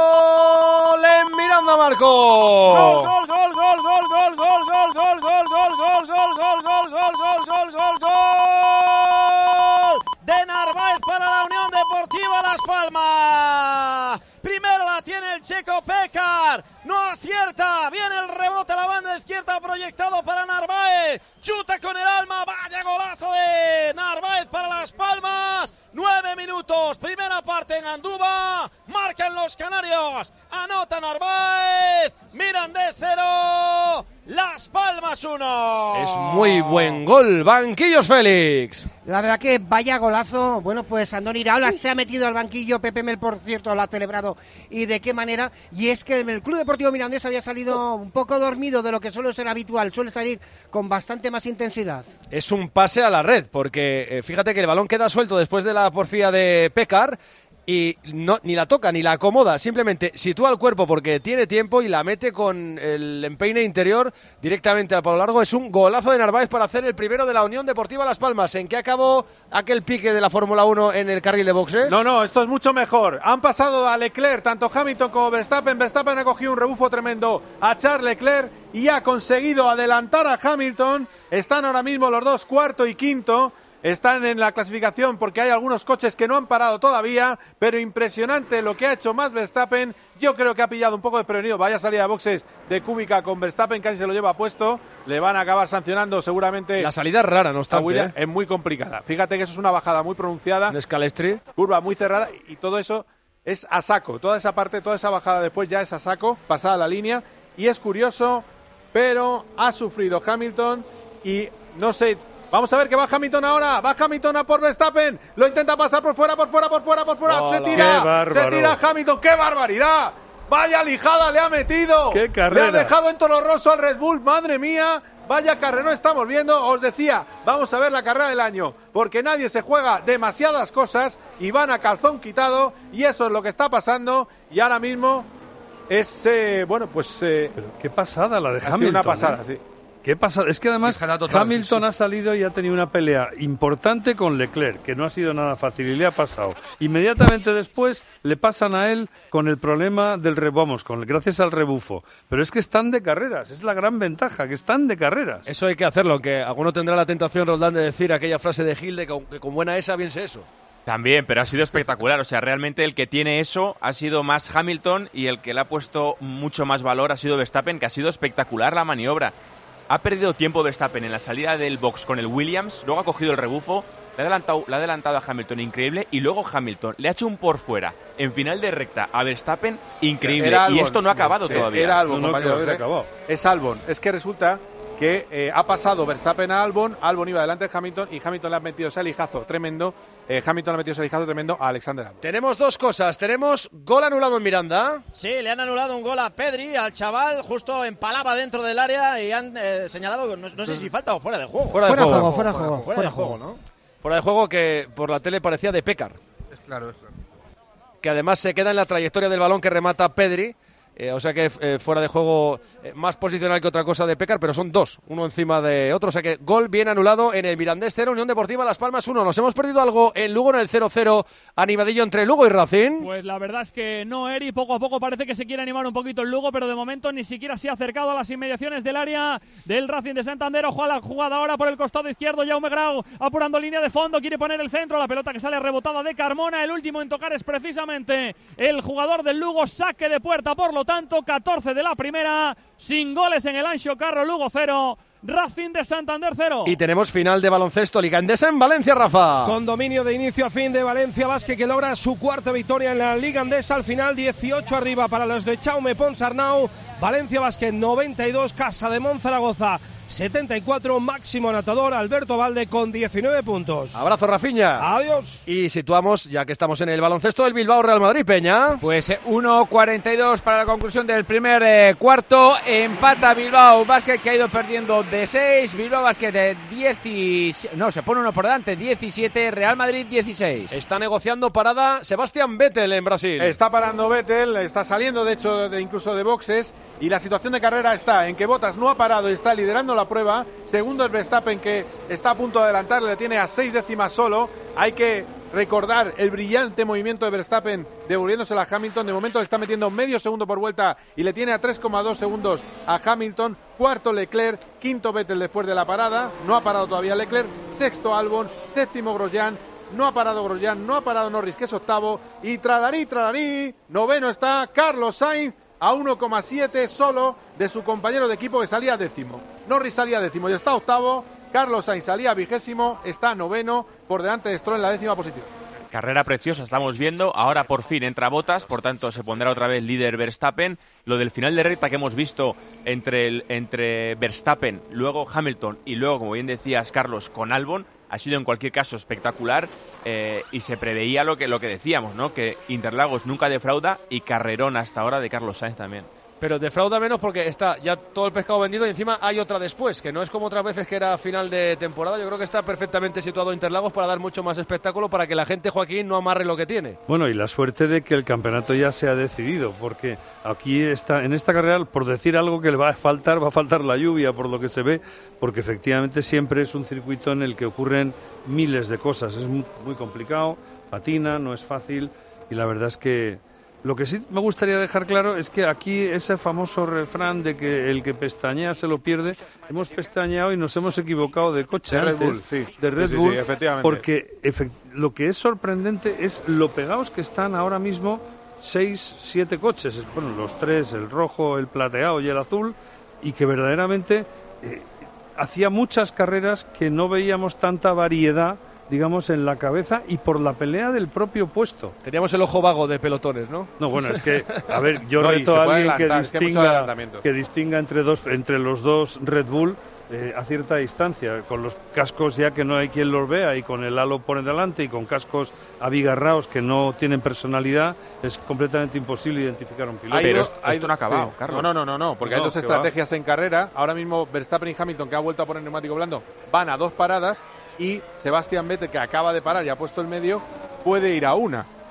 gol en Miranda, Marco! ¡Gol, gol, gol, gol, gol, gol, gol, gol, gol, gol, gol, gol, gol, gol, gol, gol, gol, gol, gol, gol de Narváez para la Unión Deportiva Las Palmas. Primero la tiene el checo Pécar, no acierta, viene el rebote a la banda izquierda proyectado para Narváez, chuta con el alma, vaya golazo de Narváez para Las Palmas. Nueve minutos, primera parte en Andúba, marcan los canarios, anota Narváez, Mirandés cero, Las Palmas uno. Es muy buen gol, banquillos Félix. La verdad que vaya golazo. Bueno, pues Andoni Iraola se ha metido al banquillo, Pepe Mel, por cierto, lo ha celebrado, y de qué manera. Y es que el Club Deportivo Mirandés había salido un poco dormido de lo que suele ser habitual, suele salir con bastante más intensidad. Es un pase a la red, porque eh, fíjate que el balón queda suelto después de la porfía de Pécar y no, ni la toca ni la acomoda, simplemente sitúa el cuerpo porque tiene tiempo y la mete con el empeine interior directamente al palo largo. Es un golazo de Narváez para hacer el primero de la Unión Deportiva Las Palmas. ¿En qué acabó aquel pique de la Fórmula uno en el carril de boxes? No, no, esto es mucho mejor. Han pasado a Leclerc, tanto Hamilton como Verstappen. Verstappen ha cogido un rebufo tremendo a Charles Leclerc y ha conseguido adelantar a Hamilton. Están ahora mismo los dos cuarto y quinto. Están en la clasificación porque hay algunos coches que no han parado todavía, pero impresionante lo que ha hecho Max Verstappen. Yo creo que ha pillado un poco de prevenido. Vaya salida de boxes de Kubica con Verstappen, casi se lo lleva puesto. Le van a acabar sancionando seguramente. La salida es rara, no obstante, William, ¿eh? Es muy complicada. Fíjate que eso es una bajada muy pronunciada. Un escalestri. Curva muy cerrada y todo eso es a saco. Toda esa parte, toda esa bajada después ya es a saco, pasada la línea. Y es curioso, pero ha sufrido Hamilton y no sé... Vamos a ver que va Hamilton ahora, va Hamilton a por Verstappen, lo intenta pasar por fuera, por fuera, por fuera, por fuera, Hola. se tira, Qué se tira Hamilton, ¡qué barbaridad! Vaya lijada le ha metido, ¡Qué carrera! Le ha dejado en Toro al Red Bull, madre mía, vaya carrera estamos viendo. Os decía, vamos a ver la carrera del año, porque nadie se juega demasiadas cosas y van a calzón quitado, y eso es lo que está pasando, y ahora mismo es, eh, bueno, pues... Eh, Pero qué pasada la de ha Hamilton. sido una pasada, ¿eh? sí. ¿Qué pasa? Es que además total, Hamilton sí, sí. ha salido y ha tenido una pelea importante con Leclerc, que no ha sido nada fácil y le ha pasado. Inmediatamente después le pasan a él con el problema del re, vamos, con gracias al rebufo. Pero es que están de carreras, es la gran ventaja, que están de carreras. Eso hay que hacerlo, que alguno tendrá la tentación, Roldán, de decir aquella frase de Gil de que, que con buena esa bien sé eso. También, pero ha sido espectacular. O sea, realmente el que tiene eso ha sido más Hamilton y el que le ha puesto mucho más valor ha sido Verstappen, que ha sido espectacular la maniobra. Ha perdido tiempo Verstappen en la salida del box con el Williams, luego ha cogido el rebufo, le ha adelantado, le ha adelantado a Hamilton, increíble, y luego Hamilton le ha hecho un por fuera en final de recta a Verstappen, increíble. Y esto no ha acabado era todavía. Era Albon, no, no, compañero, que no ¿eh? acabado. Es Albon. Es que resulta que eh, ha pasado Verstappen a Albon, Albon iba delante de Hamilton y Hamilton le ha metido ese alijazo tremendo. Eh, Hamilton le ha metido ese alijazo tremendo a Alexander Albon. Tenemos dos cosas. Tenemos gol anulado en Miranda. Sí, le han anulado un gol a Pedri, al chaval, justo empalaba dentro del área y han eh, señalado, no, no sé si falta o fuera de juego. Fuera de Fuera de juego. juego, fuera de juego. Fuera de juego, ¿no? Fuera de juego que por la tele parecía de Pécar. Es claro, es claro. Que además se queda en la trayectoria del balón que remata Pedri. Eh, o sea que eh, fuera de juego eh, más posicional que otra cosa de Pécar, pero son dos, uno encima de otro. O sea que gol bien anulado en el Mirandés cero, Unión Deportiva Las Palmas uno. ¿Nos hemos perdido algo en Lugo en el cero cero animadillo entre Lugo y Racing? Pues la verdad es que no, Eri. Poco a poco parece que se quiere animar un poquito el Lugo, pero de momento ni siquiera se ha acercado a las inmediaciones del área del Racing de Santander. Ojo a la jugada ahora por el costado izquierdo. Jaume Grau apurando línea de fondo, quiere poner el centro. La pelota que sale rebotada de Carmona. El último en tocar es precisamente el jugador del Lugo. Saque de puerta, por lo tanto, catorce de la primera, sin goles en el Anxo Carro. Lugo cero, Racing de Santander cero. Y tenemos final de baloncesto Liga Endesa en Valencia, Rafa. Con dominio de inicio a fin de Valencia Basket, que logra su cuarta victoria en la Liga Endesa. Al final dieciocho arriba para los de Jaume Ponsarnau. Valencia Basket noventa y dos, Casa de Monzaragoza setenta y cuatro, máximo anotador Alberto Valde con diecinueve puntos. Abrazo, Rafiña. Adiós. Y situamos, ya que estamos en el baloncesto, el Bilbao Real Madrid, Peña. Pues eh, uno cuarenta y dos para la conclusión del primer eh, cuarto. Empata Bilbao Basket, que ha ido perdiendo de seis. Bilbao Basket de diecisiete. No, se pone uno por delante, diecisiete. Real Madrid dieciséis. Está negociando parada Sebastián Vettel en Brasil. Está parando Vettel, está saliendo de hecho de, incluso de boxes. Y la situación de carrera está en que Bottas no ha parado y está liderando la prueba. Segundo es Verstappen, que está a punto de adelantarle, le tiene a seis décimas solo. Hay que recordar el brillante movimiento de Verstappen devolviéndosela a Hamilton. De momento le está metiendo medio segundo por vuelta y le tiene a tres coma dos segundos a Hamilton. Cuarto Leclerc, quinto Vettel después de la parada. No ha parado todavía Leclerc. Sexto Albon, séptimo Grosjean. No ha parado Grosjean, no ha parado Norris, que es octavo. Y tralarí, tralarí, noveno está Carlos Sainz, a uno coma siete solo de su compañero de equipo, que salía décimo. Norris salía décimo y está octavo. Carlos Sainz salía vigésimo, está noveno, por delante de Stroll en la décima posición. Carrera preciosa, estamos viendo. Ahora por fin entra Bottas, por tanto se pondrá otra vez líder Verstappen. Lo del final de recta que hemos visto entre, el, entre Verstappen, luego Hamilton y luego, como bien decías, Carlos, con Albon, ha sido en cualquier caso espectacular, eh, y se preveía lo que, lo que decíamos, ¿no? Que Interlagos nunca defrauda, y carrerón hasta ahora de Carlos Sainz también. Pero defrauda menos porque está ya todo el pescado vendido y encima hay otra después, que no es como otras veces que era final de temporada. Yo creo que está perfectamente situado Interlagos para dar mucho más espectáculo, para que la gente, Joaquín, no amarre lo que tiene. Bueno, y la suerte de que el campeonato ya se ha decidido, porque aquí está, en esta carrera, por decir algo que le va a faltar, va a faltar la lluvia, por lo que se ve, porque efectivamente siempre es un circuito en el que ocurren miles de cosas. Es muy, muy complicado, patina, no es fácil, y la verdad es que lo que sí me gustaría dejar claro es que aquí ese famoso refrán de que el que pestañea se lo pierde, hemos pestañeado y nos hemos equivocado de coche de antes, Red Bull, sí. de Red sí, sí, Bull, sí, efectivamente. porque efect- lo que es sorprendente es lo pegados que están ahora mismo seis, siete coches, bueno, los tres, el rojo, el plateado y el azul, y que verdaderamente eh, hacía muchas carreras que no veíamos tanta variedad, digamos, en la cabeza y por la pelea del propio puesto. Teníamos el ojo vago de pelotones, ¿no? No, bueno, es que, a ver, yo no, reto a alguien que es que distinga, que distinga entre, dos, entre los dos Red Bull eh, a cierta distancia, con los cascos ya que no hay quien los vea y con el halo por delante y con cascos abigarrados que no tienen personalidad, es completamente imposible identificar a un piloto. Pero dos, esto, esto no ha acabado, sí. Carlos. No, no, no, no, porque No, hay dos que estrategias va. en carrera. Ahora mismo Verstappen y Hamilton, que ha vuelto a poner neumático blando, van a dos paradas, y Sebastián Vettel, que acaba de parar y ha puesto el medio, puede ir a una.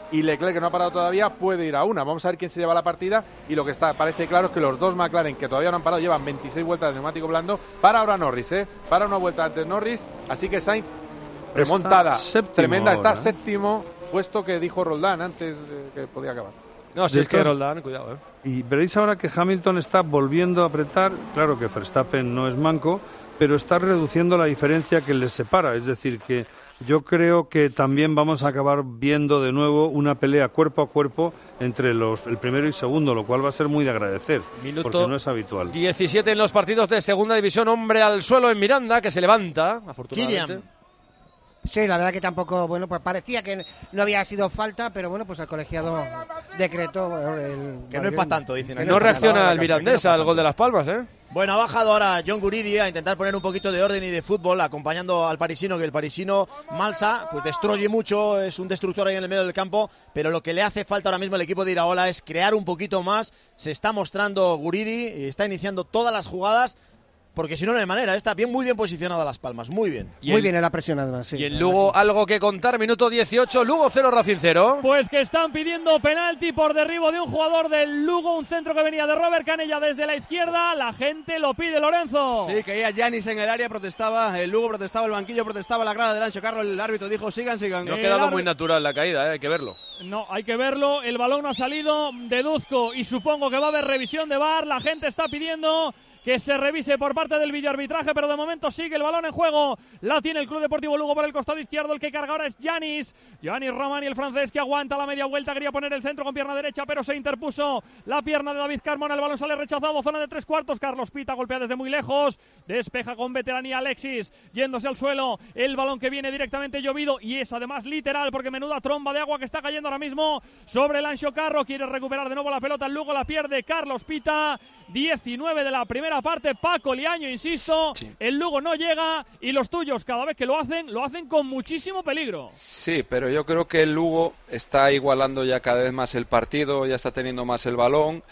y Leclerc, que no ha parado todavía, puede ir a una. Vamos a ver quién se lleva la partida, y lo que está parece claro es que los dos McLaren, que todavía no han parado, llevan veintiséis vueltas de neumático blando. Para ahora Norris, ¿eh? Para una vuelta antes Norris, así que Sainz, remontada tremenda, está ahora, ¿eh? séptimo, puesto que dijo Roldán antes eh, que podía acabar. No, si es que Roldán, cuidado, ¿eh? Y veréis ahora que Hamilton está volviendo a apretar, claro que Verstappen no es manco, pero está reduciendo la diferencia que les separa, es decir, que yo creo que también vamos a acabar viendo de nuevo una pelea cuerpo a cuerpo entre los el primero y segundo, lo cual va a ser muy de agradecer, Minuto porque no es habitual. diecisiete en los partidos de segunda división, hombre al suelo en Miranda, que se levanta, afortunadamente. Kirian. Sí, la verdad que tampoco, bueno, pues parecía que no había sido falta, pero bueno, pues el colegiado decretó el, que no es para tanto, dicen. No, no reacciona el mirandés al gol de Las Palmas, ¿eh? Bueno, ha bajado ahora John Guridi a intentar poner un poquito de orden y de fútbol, acompañando al parisino, que el parisino Malsa pues destruye mucho, es un destructor ahí en el medio del campo, pero lo que le hace falta ahora mismo al equipo de Iraola es crear un poquito más. Se está mostrando Guridi y está iniciando todas las jugadas, porque si no, no hay manera. Está bien, muy bien posicionado Las Palmas, muy bien. Muy el, bien en la presión, además, sí. Y en Lugo, algo que contar, minuto dieciocho, Lugo cero, Racing cero. Pues que están pidiendo penalti por derribo de un jugador del Lugo, un centro que venía de Robert Canella desde la izquierda. La gente lo pide, Lorenzo. Sí, que ya Yanis en el área protestaba, el Lugo protestaba, el banquillo protestaba, la grada del Ancho Carro, el árbitro dijo sigan, sigan. No ha quedado muy natural la caída, ¿eh? Hay que verlo. No, hay que verlo, el balón no ha salido, deduzco y supongo que va a haber revisión de V A R. La gente está pidiendo que se revise por parte del videoarbitraje, pero de momento sigue el balón en juego. La tiene el Club Deportivo Lugo por el costado izquierdo. El que carga ahora es Yanis. Yanis Romani, el francés, que aguanta la media vuelta. Quería poner el centro con pierna derecha, pero se interpuso la pierna de David Carmona. El balón sale rechazado. Zona de tres cuartos. Carlos Pita golpea desde muy lejos. Despeja con veteranía Alexis, yéndose al suelo. El balón que viene directamente llovido y es además literal, porque menuda tromba de agua que está cayendo ahora mismo sobre el Ancho Carro. Quiere recuperar de nuevo la pelota. Luego la pierde Carlos Pita. diecinueve de la primera parte, Paco Liaño, insisto, sí. El Lugo no llega y los tuyos cada vez que lo hacen, lo hacen con muchísimo peligro. Sí, pero yo creo que el Lugo está igualando ya cada vez más el partido, ya está teniendo más el balón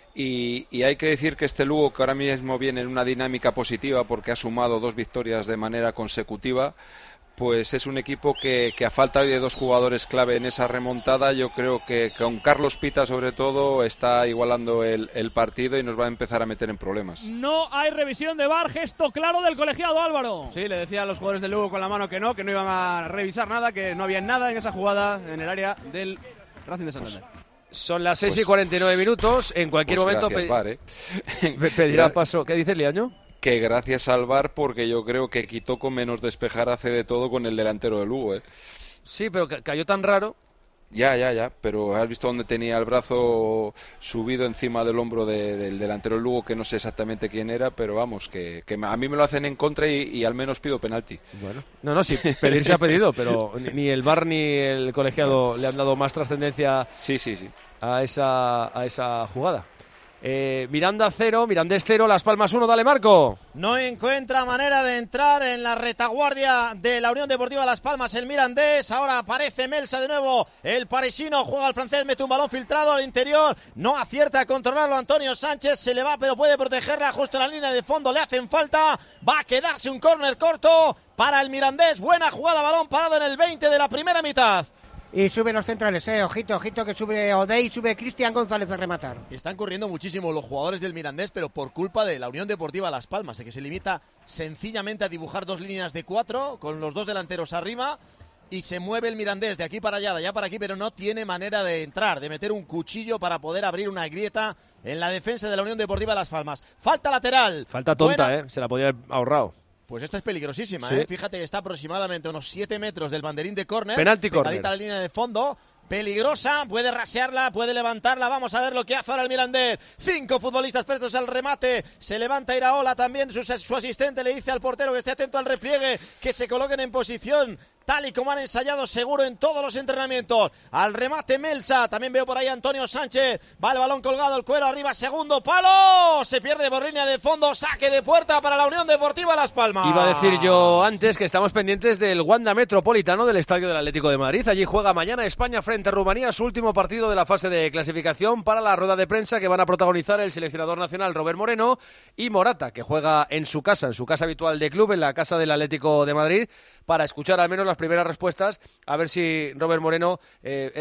y, y hay que decir que este Lugo, que ahora mismo viene en una dinámica positiva porque ha sumado dos victorias de manera consecutiva, pues es un equipo que, que a falta hoy de dos jugadores clave en esa remontada, yo creo que con Carlos Pita sobre todo está igualando el, el partido y nos va a empezar a meter en problemas. No hay revisión de V A R, gesto claro del colegiado, Álvaro. Sí, le decía a los jugadores del Lugo con la mano que no, que no iban a revisar nada, que no había nada en esa jugada en el área del Racing de Santander. Pues, son las seis pues, y cuarenta y nueve minutos, en cualquier pues momento gracias, pe- V A R, ¿eh? pedirá paso. ¿Qué dice Liaño? Que gracias al V A R, porque yo creo que quitó con menos despejar hace de todo con el delantero de Lugo, ¿eh? Sí, pero cayó tan raro. Ya, ya, ya, pero has visto dónde tenía el brazo subido encima del hombro de, del delantero del Lugo, que no sé exactamente quién era, pero vamos, que, que a mí me lo hacen en contra y, y al menos pido penalti. Bueno, no, no, sí, pedir se ha pedido, pero ni el V A R ni el colegiado le han dado más trascendencia sí, sí, sí. a esa, a esa jugada. Eh, Miranda cero, Mirandés cero, Las Palmas uno, dale Marco. No encuentra manera de entrar en la retaguardia de la Unión Deportiva Las Palmas el Mirandés. Ahora aparece Melsa de nuevo, el parisino juega al francés, mete un balón filtrado al interior, no acierta a controlarlo Antonio Sánchez, se le va pero puede protegerla justo en la línea de fondo, le hacen falta, va a quedarse un córner corto para el Mirandés. Buena jugada, balón parado en el veinte de la primera mitad. Y suben los centrales, eh, ojito, ojito que sube Odey, sube Cristian González a rematar. Están corriendo muchísimo los jugadores del Mirandés, pero por culpa de la Unión Deportiva Las Palmas, que se limita sencillamente a dibujar dos líneas de cuatro, con los dos delanteros arriba, y se mueve el Mirandés de aquí para allá, de allá para aquí, pero no tiene manera de entrar, de meter un cuchillo para poder abrir una grieta en la defensa de la Unión Deportiva Las Palmas. Falta lateral. Falta tonta, Buena. eh, se la podía haber ahorrado. Pues esta es peligrosísima, sí. ¿eh? Fíjate que está aproximadamente a unos siete metros del banderín de córner. Penalti córner. Pegadita a la línea de fondo. Peligrosa, puede rasearla, puede levantarla. Vamos a ver lo que hace ahora el Mirandés. Cinco futbolistas prestos al remate. Se levanta Iraola también. Su, su asistente le dice al portero que esté atento al repliegue, que se coloquen en posición tal y como han ensayado seguro en todos los entrenamientos. Al remate Melsa, también veo por ahí a Antonio Sánchez, va el balón colgado, el cuero arriba, segundo palo, se pierde por línea de fondo, saque de puerta para la Unión Deportiva Las Palmas. Iba a decir yo antes que estamos pendientes del Wanda Metropolitano del Estadio del Atlético de Madrid. Allí juega mañana España frente a Rumanía, su último partido de la fase de clasificación para la rueda de prensa que van a protagonizar el seleccionador nacional Robert Moreno y Morata, que juega en su casa, en su casa habitual de club, en la casa del Atlético de Madrid, para escuchar al menos las primeras respuestas, a ver si Robert Moreno eh, es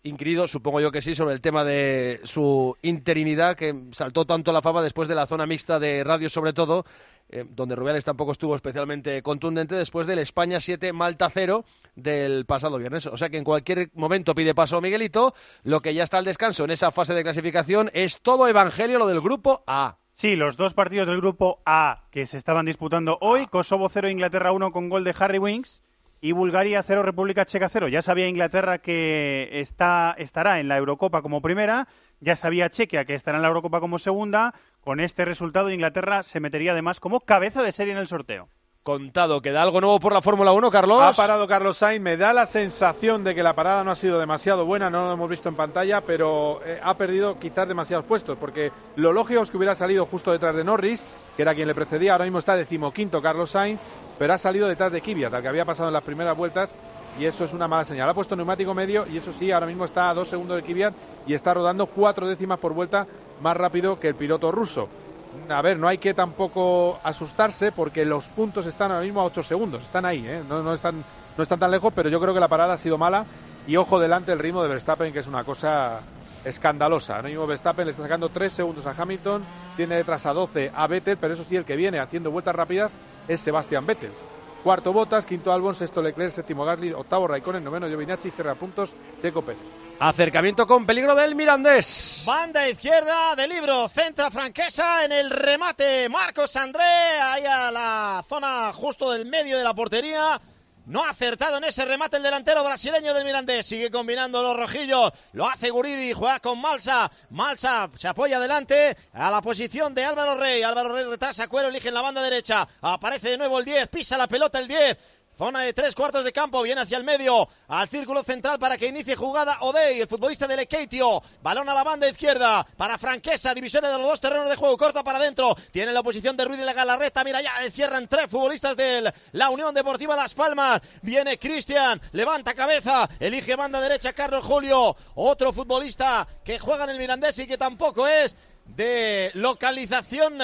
inquirido, supongo yo que sí, sobre el tema de su interinidad, que saltó tanto a la fama después de la zona mixta de radio, sobre todo, eh, donde Rubiales tampoco estuvo especialmente contundente, después del España siete, Malta cero del pasado viernes. O sea que en cualquier momento pide paso Miguelito. Lo que ya está al descanso en esa fase de clasificación es todo evangelio lo del grupo A. Sí, los dos partidos del grupo A que se estaban disputando hoy, Kosovo cero, Inglaterra uno con gol de Harry Winks, y Bulgaria cero, República Checa cero. Ya sabía Inglaterra que está, estará en la Eurocopa como primera, ya sabía Chequia que estará en la Eurocopa como segunda. Con este resultado Inglaterra se metería además como cabeza de serie en el sorteo. Contado, ¿queda algo nuevo por la Fórmula uno, Carlos? Ha parado Carlos Sainz, me da la sensación de que la parada no ha sido demasiado buena, no lo hemos visto en pantalla, pero eh, ha perdido quizás demasiados puestos, porque lo lógico es que hubiera salido justo detrás de Norris, que era quien le precedía. Ahora mismo está decimoquinto Carlos Sainz, pero ha salido detrás de Kvyat, al que había pasado en las primeras vueltas, y eso es una mala señal. Ha puesto neumático medio y eso sí, ahora mismo está a dos segundos de Kvyat y está rodando cuatro décimas por vuelta más rápido que el piloto ruso. A ver, no hay que tampoco asustarse porque los puntos están ahora mismo a ocho segundos, están ahí, ¿eh? no, no, están, no están tan lejos, pero yo creo que la parada ha sido mala y ojo delante el ritmo de Verstappen, que es una cosa escandalosa. Ahora mismo Verstappen le está sacando tres segundos a Hamilton, tiene detrás a doce a Vettel, pero eso sí, el que viene haciendo vueltas rápidas es Sebastian Vettel. Cuarto Bottas, quinto Albon, sexto Leclerc, séptimo Gasly, octavo Raikkonen, noveno Giovinazzi, cierra puntos Checo Pérez. Acercamiento con peligro del Mirandés. Banda izquierda de Libro, centra Franquesa en el remate. Marcos André, ahí a la zona justo del medio de la portería. No ha acertado en ese remate el delantero brasileño del Mirandés. Sigue combinando los rojillos. Lo hace Guridi, juega con Malsa. Malsa se apoya adelante a la posición de Álvaro Rey. Álvaro Rey retrasa Cuero, elige en la banda derecha. Aparece de nuevo el diez, pisa la pelota el diez. Zona de tres cuartos de campo, viene hacia el medio, al círculo central para que inicie jugada Odey, el futbolista del Ekeitio. Balón a la banda izquierda para Franquesa, divisiones de los dos terrenos de juego, corta para adentro. Tiene la oposición de Ruiz de la Galarreta, mira ya, le cierran tres futbolistas de la Unión Deportiva Las Palmas. Viene Cristian, levanta cabeza, elige banda derecha Carlos Julio. Otro futbolista que juega en el Mirandés y que tampoco es de localización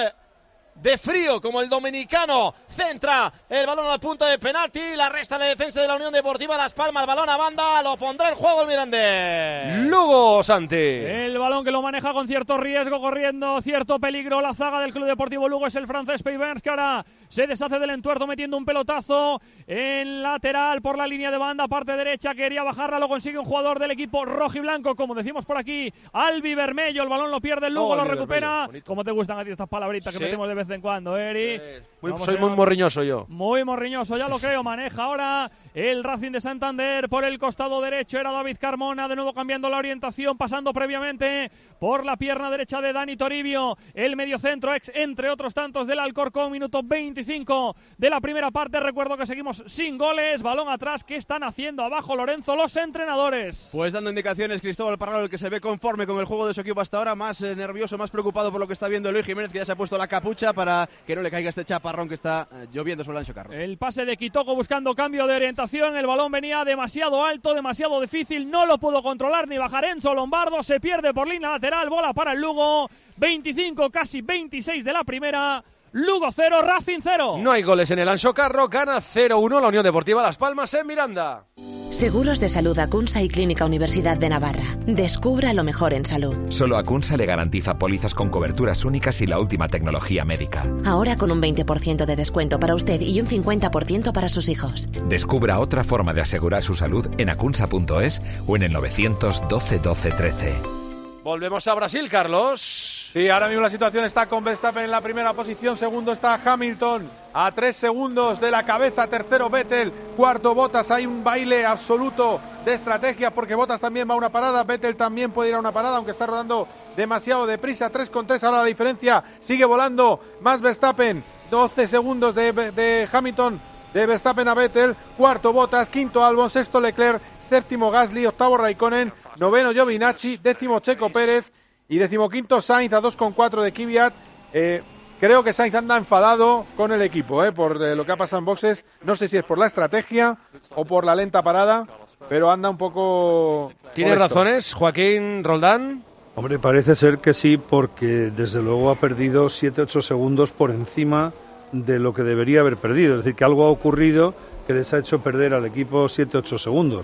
de frío como el dominicano. Centra el balón al punto de penalti, la resta la defensa de la Unión Deportiva Las Palmas. Balón a banda, lo pondrá en juego el Mirandés. Lugo, Santi. El balón que lo maneja con cierto riesgo, corriendo cierto peligro la zaga del Club Deportivo Lugo, es el francés Peybens, que ahora se deshace del entuerto metiendo un pelotazo en lateral por la línea de banda, parte derecha, quería bajarla, lo consigue un jugador del equipo rojiblanco, como decimos por aquí, Albi Bermello. El balón lo pierde el Lugo, oh, lo recupera. Como te gustan a ti estas palabritas que ¿sí? metemos de vez en cuando, Eri. Eh, muy, soy muy morriñoso yo. Muy morriñoso, ya lo creo. Maneja ahora el Racing de Santander por el costado derecho. Era David Carmona, de nuevo cambiando la orientación, pasando previamente por la pierna derecha de Dani Toribio, el mediocentro, ex entre otros tantos del Alcorcón. Minuto veinticinco de la primera parte. Recuerdo que seguimos sin goles. Balón atrás. ¿Qué están haciendo abajo, Lorenzo, los entrenadores? Pues dando indicaciones Cristóbal Parralo, el que se ve conforme con el juego de su equipo hasta ahora, más eh, nervioso, más preocupado por lo que está viendo Luis Jiménez, que ya se ha puesto la capucha para que no le caiga este chaparrón que está eh, lloviendo sobre el Ancho Carro. El pase de Quitoco buscando cambio de orientación. El balón venía demasiado alto, demasiado difícil. No lo pudo controlar ni bajar Enzo Lombardo. Se pierde por línea lateral. Bola para el Lugo. veinticinco, casi veintiséis de la primera. Lugo cero, Racing cero. No hay goles en el Ancho Carro. Gana cero uno la Unión Deportiva Las Palmas en Miranda. Seguros de Salud Acunsa y Clínica Universidad de Navarra. Descubra lo mejor en salud. Solo Acunsa le garantiza pólizas con coberturas únicas y la última tecnología médica. Ahora con un veinte por ciento de descuento para usted y un cincuenta por ciento para sus hijos. Descubra otra forma de asegurar su salud en acunsa punto es o en el novecientos doce doce trece. Volvemos a Brasil, Carlos. Sí, ahora mismo la situación está con Verstappen en la primera posición, segundo está Hamilton, a tres segundos de la cabeza, tercero Vettel, cuarto Bottas. Hay un baile absoluto de estrategia porque Bottas también va a una parada, Vettel también puede ir a una parada, aunque está rodando demasiado deprisa, tres con tres, ahora la diferencia, sigue volando más Verstappen, doce segundos de, de Hamilton, de Verstappen a Vettel, cuarto Bottas, quinto Albon, sexto Leclerc, séptimo Gasly, octavo Raikkonen, noveno Giovinazzi, décimo Checo Pérez y decimoquinto Sainz a dos con cuatro de Kvyat. Eh, creo que Sainz anda enfadado con el equipo eh, por eh, lo que ha pasado en boxes. No sé si es por la estrategia o por la lenta parada, pero anda un poco... ¿Tiene razones, Joaquín Roldán? Hombre, parece ser que sí, porque desde luego ha perdido siete ocho segundos por encima de lo que debería haber perdido. Es decir, que algo ha ocurrido que les ha hecho perder al equipo siete ocho segundos.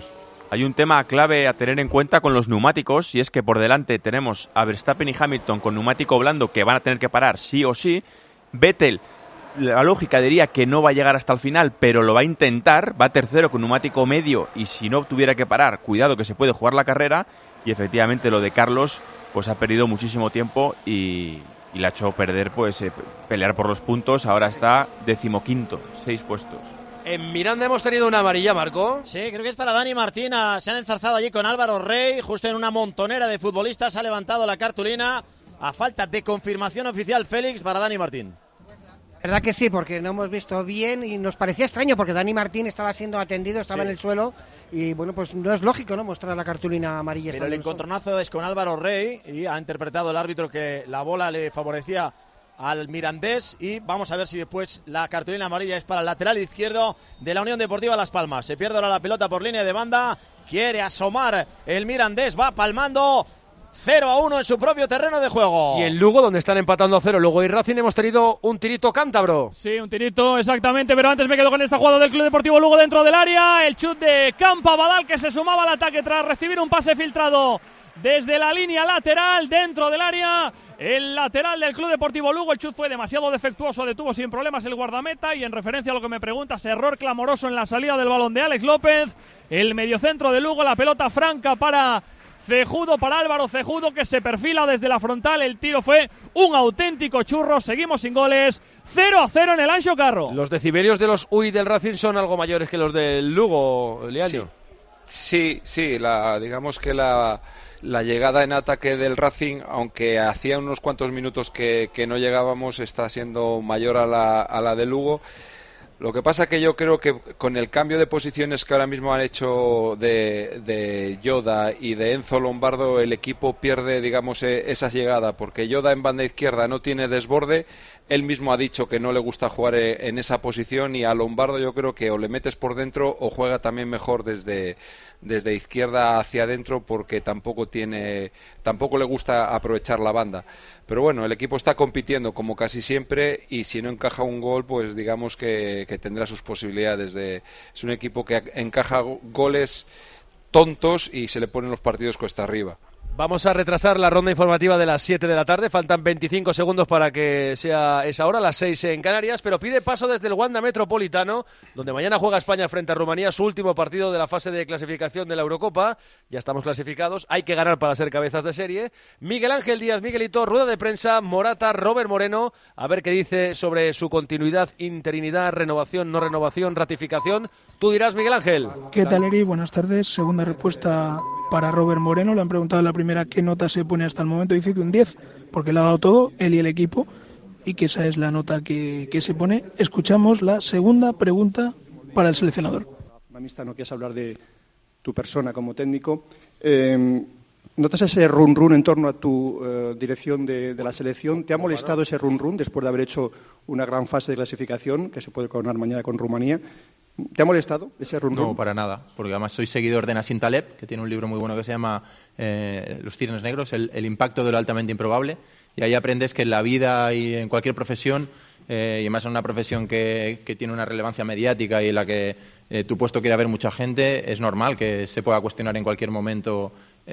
hay un tema clave a tener en cuenta con los neumáticos, y es que por delante tenemos a Verstappen y Hamilton con neumático blando que van a tener que parar sí o sí. Vettel, la lógica diría que no va a llegar hasta el final, pero lo va a intentar, va tercero con neumático medio, y si no tuviera que parar, cuidado que se puede jugar la carrera. Y efectivamente lo de Carlos pues ha perdido muchísimo tiempo y, y le ha hecho perder pues eh, pelear por los puntos. Ahora está decimoquinto, seis puestos. En Miranda hemos tenido una amarilla, Marco. Sí, creo que es para Dani Martín. Se han enzarzado allí con Álvaro Rey, justo en una montonera de futbolistas. Ha levantado la cartulina a falta de confirmación oficial, Félix, para Dani Martín. Verdad que sí, porque no hemos visto bien y nos parecía extraño porque Dani Martín estaba siendo atendido, estaba sí. en el suelo y bueno, pues no es lógico, ¿no?, mostrar la cartulina amarilla. Pero el encontronazo es con Álvaro Rey y ha interpretado el árbitro que la bola le favorecía al mirandés, y vamos a ver si después la cartulina amarilla es para el lateral izquierdo de la Unión Deportiva Las Palmas. Se pierde ahora la pelota por línea de banda, quiere asomar el mirandés, va palmando. cero a uno en su propio terreno de juego. Y en Lugo, donde están empatando a cero Lugo y Racing, hemos tenido un tirito cántabro. Sí, un tirito, exactamente, pero antes me quedo con esta jugada del Club Deportivo Lugo dentro del área. El chut de Campa Badal, que se sumaba al ataque tras recibir un pase filtrado desde la línea lateral dentro del área. El lateral del Club Deportivo Lugo, el chut fue demasiado defectuoso, detuvo sin problemas el guardameta. Y en referencia a lo que me preguntas, error clamoroso en la salida del balón de Alex López. El mediocentro de Lugo, la pelota franca para Cejudo, para Álvaro Cejudo, que se perfila desde la frontal. El tiro fue un auténtico churro. Seguimos sin goles, cero a cero en el Anxo Carro. Los decibelios de los U I del Racing son algo mayores que los del Lugo, Leandro. Sí, sí, sí, la, digamos que la, la llegada en ataque del Racing, aunque hacía unos cuantos minutos que, que no llegábamos, está siendo mayor a la, a la de Lugo. Lo que pasa que yo creo que con el cambio de posiciones que ahora mismo han hecho de, de Yoda y de Enzo Lombardo, el equipo pierde, digamos, esa llegada, porque Yoda en banda izquierda no tiene desborde. Él mismo ha dicho que no le gusta jugar en esa posición, y a Lombardo yo creo que o le metes por dentro o juega también mejor desde, desde izquierda hacia adentro, porque tampoco tiene, tampoco le gusta aprovechar la banda. Pero bueno, el equipo está compitiendo como casi siempre, y si no encaja un gol, pues digamos que, que tendrá sus posibilidades. De, es un equipo que encaja goles tontos y se le ponen los partidos cuesta arriba. Vamos a retrasar la ronda informativa de las siete de la tarde. Faltan veinticinco segundos para que sea esa hora, las seis en Canarias. Pero pide paso desde el Wanda Metropolitano, donde mañana juega España frente a Rumanía, su último partido de la fase de clasificación de la Eurocopa. Ya estamos clasificados, hay que ganar para ser cabezas de serie. Miguel Ángel Díaz, Miguelito, rueda de prensa, Morata, Robert Moreno. A ver qué dice sobre su continuidad, interinidad, renovación, no renovación, ratificación. Tú dirás, Miguel Ángel. ¿Qué tal, Eri? Buenas tardes. Segunda respuesta para Robert Moreno. Le han preguntado en la primera qué nota se pone hasta el momento. Dice que un diez, porque le ha dado todo, él y el equipo, y que esa es la nota que, que se pone. Escuchamos la segunda pregunta para el seleccionador. Mamista, no quieres hablar de tu persona como técnico. Eh, ¿Notas ese run run en torno a tu eh, dirección de, de la selección? ¿Te ha molestado ese run run después de haber hecho una gran fase de clasificación que se puede coronar mañana con Rumanía? ¿Te ha molestado ese run run? No, para nada, porque además soy seguidor de Nassim Taleb, que tiene un libro muy bueno que se llama eh, Los cisnes negros, el, el impacto de lo altamente improbable, y ahí aprendes que en la vida y en cualquier profesión, eh, y además en una profesión que, que tiene una relevancia mediática y en la que eh, tu puesto quiere ver mucha gente, es normal que se pueda cuestionar en cualquier momento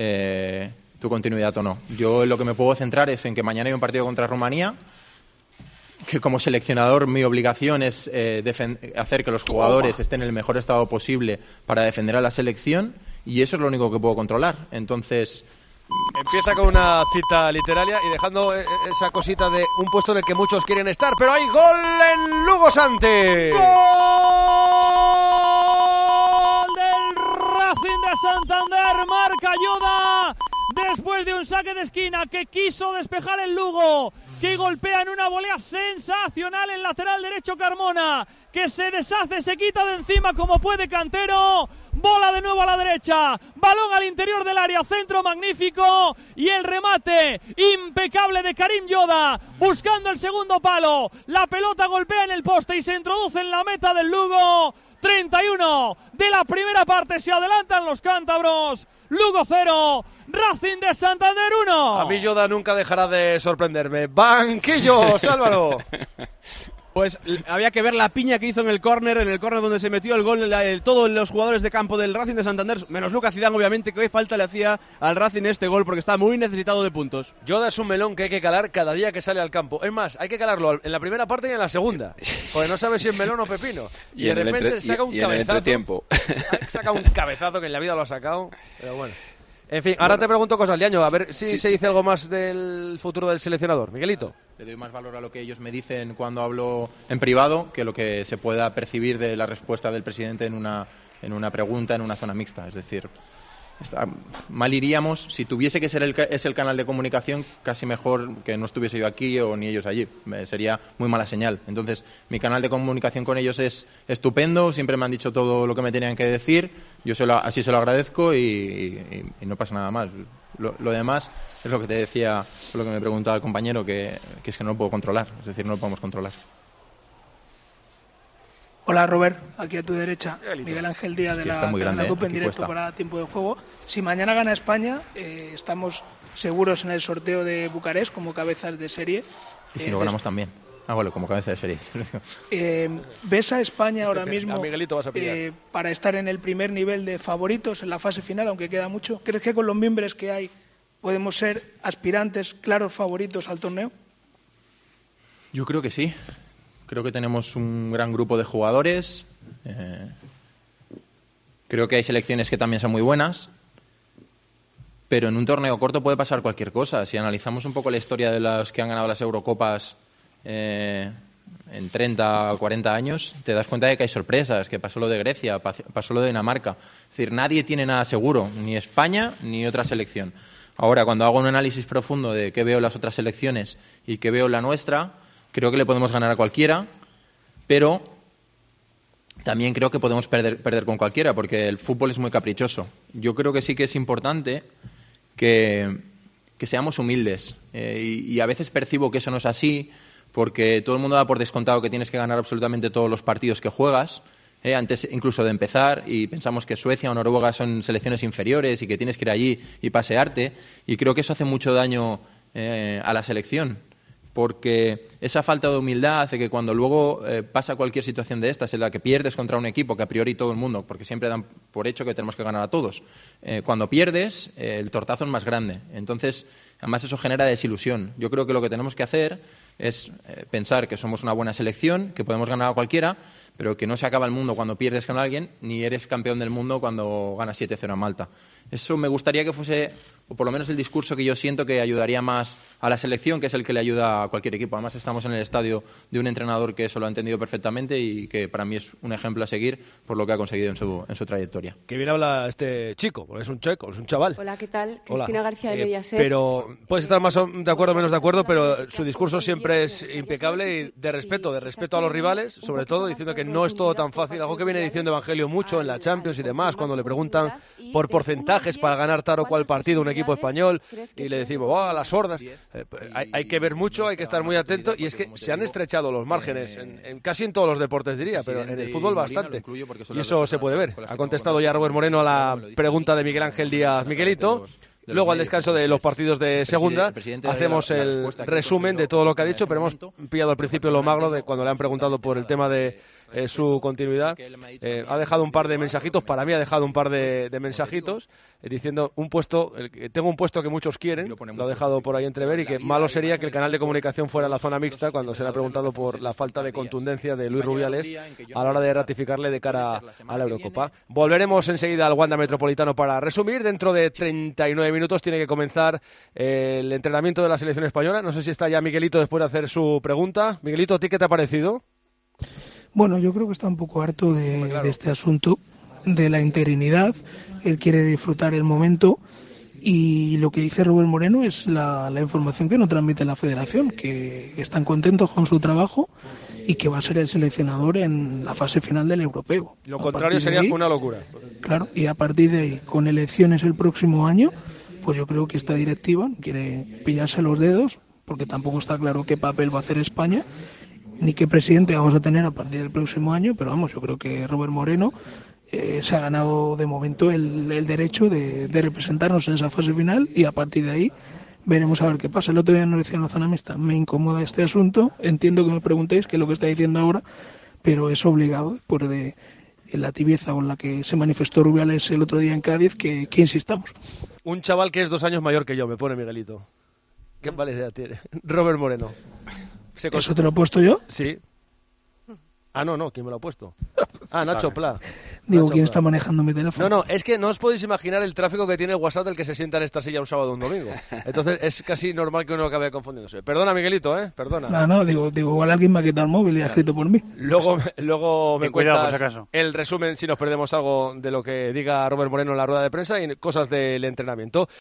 eh, tu continuidad o no. Yo lo que me puedo centrar es en que mañana hay un partido contra Rumanía, que como seleccionador mi obligación es eh, hacer que los jugadores estén en el mejor estado posible para defender a la selección, y eso es lo único que puedo controlar. Entonces, empieza con una cita literaria y dejando esa cosita de un puesto en el que muchos quieren estar, pero hay gol en Lugo Sante. ¡Gol del Racing de Santander! Marca Yoda después de un saque de esquina que quiso despejar el Lugo, que golpea en una volea sensacional el lateral derecho Carmona, que se deshace, se quita de encima como puede Cantero, bola de nuevo a la derecha, balón al interior del área, centro magnífico, y el remate impecable de Karim Yoda, buscando el segundo palo, la pelota golpea en el poste y se introduce en la meta del Lugo. treinta y uno de la primera parte, se adelantan los cántabros. Lugo cero, Racing de Santander uno. A mí Yoda nunca dejará de sorprenderme. Banquillos, Álvaro. Pues había que ver la piña que hizo en el córner, en el córner donde se metió el gol, el, el, todos los jugadores de campo del Racing de Santander, menos Lucas Zidane, obviamente, que hoy falta le hacía al Racing este gol porque está muy necesitado de puntos. Yoda es un melón que hay que calar cada día que sale al campo. Es más, hay que calarlo en la primera parte y en la segunda, porque no sabes si es melón o pepino. Y, y de repente entre, saca un y, y cabezazo. Saca un cabezazo que en la vida lo ha sacado, pero bueno. En fin, ahora bueno. te pregunto cosas, Liaño, a ver si sí, se sí. dice algo más del futuro del seleccionador. Miguelito. Le doy más valor a lo que ellos me dicen cuando hablo en privado que lo que se pueda percibir de la respuesta del presidente en una, en una pregunta en una zona mixta. Es decir, está, mal iríamos. Si tuviese que ser el, es el canal de comunicación, casi mejor que no estuviese yo aquí o ni ellos allí. Eh, sería muy mala señal. Entonces, mi canal de comunicación con ellos es estupendo. Siempre me han dicho todo lo que me tenían que decir. Yo se lo, así se lo agradezco y, y, y no pasa nada más. Lo, lo demás es lo que te decía, lo que me preguntaba el compañero, que, que es que no lo puedo controlar. Es decir, no lo podemos controlar. Hola, Robert, aquí a tu derecha, Miguel Ángel Díaz de la Cadena Cope en directo para Tiempo de Juego. Si mañana gana España, eh, estamos seguros en el sorteo de Bucarest como cabezas de serie. Y si eh, lo ganamos des... también. Ah, bueno, como cabeza de serie. eh, ¿Ves a España ahora mismo a Miguelito vas a eh, para estar en el primer nivel de favoritos en la fase final, aunque queda mucho? ¿Crees que con los miembros que hay podemos ser aspirantes, claros favoritos al torneo? Yo creo que sí. Creo que tenemos un gran grupo de jugadores. Eh, creo que hay selecciones que también son muy buenas. Pero en un torneo corto puede pasar cualquier cosa. Si analizamos un poco la historia de los que han ganado las Eurocopas eh, en treinta o cuarenta años, te das cuenta de que hay sorpresas, que pasó lo de Grecia, pasó lo de Dinamarca. Es decir, nadie tiene nada seguro, ni España ni otra selección. Ahora, cuando hago un análisis profundo de qué veo las otras selecciones y qué veo la nuestra, creo que le podemos ganar a cualquiera, pero también creo que podemos perder, perder con cualquiera, porque el fútbol es muy caprichoso. Yo creo que sí que es importante que, que seamos humildes. Eh, y, y a veces percibo que eso no es así, porque todo el mundo da por descontado que tienes que ganar absolutamente todos los partidos que juegas, eh, antes incluso de empezar, y pensamos que Suecia o Noruega son selecciones inferiores y que tienes que ir allí y pasearte, y creo que eso hace mucho daño eh, a la selección. Porque esa falta de humildad hace que cuando luego eh, pasa cualquier situación de estas en la que pierdes contra un equipo que a priori todo el mundo, porque siempre dan por hecho que tenemos que ganar a todos, eh, cuando pierdes eh, el tortazo es más grande. Entonces, además eso genera desilusión. Yo creo que lo que tenemos que hacer es eh, pensar que somos una buena selección, que podemos ganar a cualquiera, pero que no se acaba el mundo cuando pierdes con alguien, ni eres campeón del mundo cuando ganas siete cero a Malta. Eso me gustaría que fuese, o por lo menos el discurso que yo siento que ayudaría más a la selección, que es el que le ayuda a cualquier equipo. Además, estamos en el estadio de un entrenador que eso lo ha entendido perfectamente y que para mí es un ejemplo a seguir por lo que ha conseguido en su, en su trayectoria. Que bien habla este chico, porque es un checo, es un chaval. Hola, ¿qué tal? Hola. Cristina García de eh, Mediaset. Pero puedes estar más de acuerdo o menos de acuerdo, pero su discurso siempre es impecable y de respeto, de respeto a los rivales, sobre todo diciendo que no es todo tan fácil, algo que viene diciendo Evangelio mucho en la Champions y demás, cuando le preguntan por porcentajes para ganar tal o cual partido un equipo español y le decimos, oh, a las sordas. Eh, hay, hay que ver mucho, hay que estar muy atento, y es que se han estrechado los márgenes en, en casi en todos los deportes, diría, pero en el fútbol bastante, y eso se puede ver. Ha contestado ya Robert Moreno a la pregunta de Miguel Ángel Díaz Miguelito. Luego, al descanso de los partidos de segunda, hacemos el resumen de todo lo que ha dicho, pero hemos pillado al principio lo magro de cuando le han preguntado por el tema de eh, su continuidad. Eh, ha dejado un par de mensajitos, para mí ha dejado un par de, de mensajitos, eh, diciendo un puesto, eh, tengo un puesto que muchos quieren, lo ha dejado por ahí entrever, y que malo sería que el canal de comunicación fuera la zona mixta cuando se le ha preguntado por la falta de contundencia de Luis Rubiales a la hora de ratificarle de cara a la Eurocopa. Volveremos enseguida al Wanda Metropolitano para resumir. Dentro de treinta y nueve minutos tiene que comenzar eh, el entrenamiento de la selección española. No sé si está ya Miguelito después de hacer su pregunta. Miguelito, ¿a ti qué te ha parecido? Bueno, yo creo que está un poco harto de, claro. de este asunto, de la interinidad. Él quiere disfrutar el momento, y lo que dice Robert Moreno es la, la información que nos transmite la Federación, que están contentos con su trabajo y que va a ser el seleccionador en la fase final del europeo. Lo contrario sería ahí, una locura. Claro, y a partir de ahí, con elecciones el próximo año, pues yo creo que esta directiva quiere pillarse los dedos, porque tampoco está claro qué papel va a hacer España, ni qué presidente vamos a tener a partir del próximo año, pero vamos, yo creo que Robert Moreno eh, se ha ganado de momento el, el derecho de, de representarnos en esa fase final, y a partir de ahí veremos a ver qué pasa. El otro día no lo decía en la zona mixta, me incomoda este asunto, entiendo que me preguntéis qué es lo que está diciendo ahora, pero es obligado, por de la tibieza con la que se manifestó Rubiales el otro día en Cádiz, que, que insistamos. Un chaval que es dos años mayor que yo, me pone Miguelito. ¿Qué mala idea tiene? Robert Moreno. Se ¿Eso te lo he puesto yo? Sí. Ah, no, no, ¿quién me lo ha puesto? Ah, Nacho Pla. Digo, Nacho ¿quién Pla. está manejando mi teléfono? No, no, es que no os podéis imaginar el tráfico que tiene el WhatsApp del que se sienta en esta silla un sábado o un domingo. Entonces es casi normal que uno acabe confundiéndose. Perdona, Miguelito, ¿eh? Perdona. No, no, digo, digo igual alguien me ha quitado el móvil y ha escrito por mí. Luego, luego me Ten cuidado, cuentas por si acaso. el resumen si nos perdemos algo de lo que diga Robert Moreno en la rueda de prensa y cosas del entrenamiento.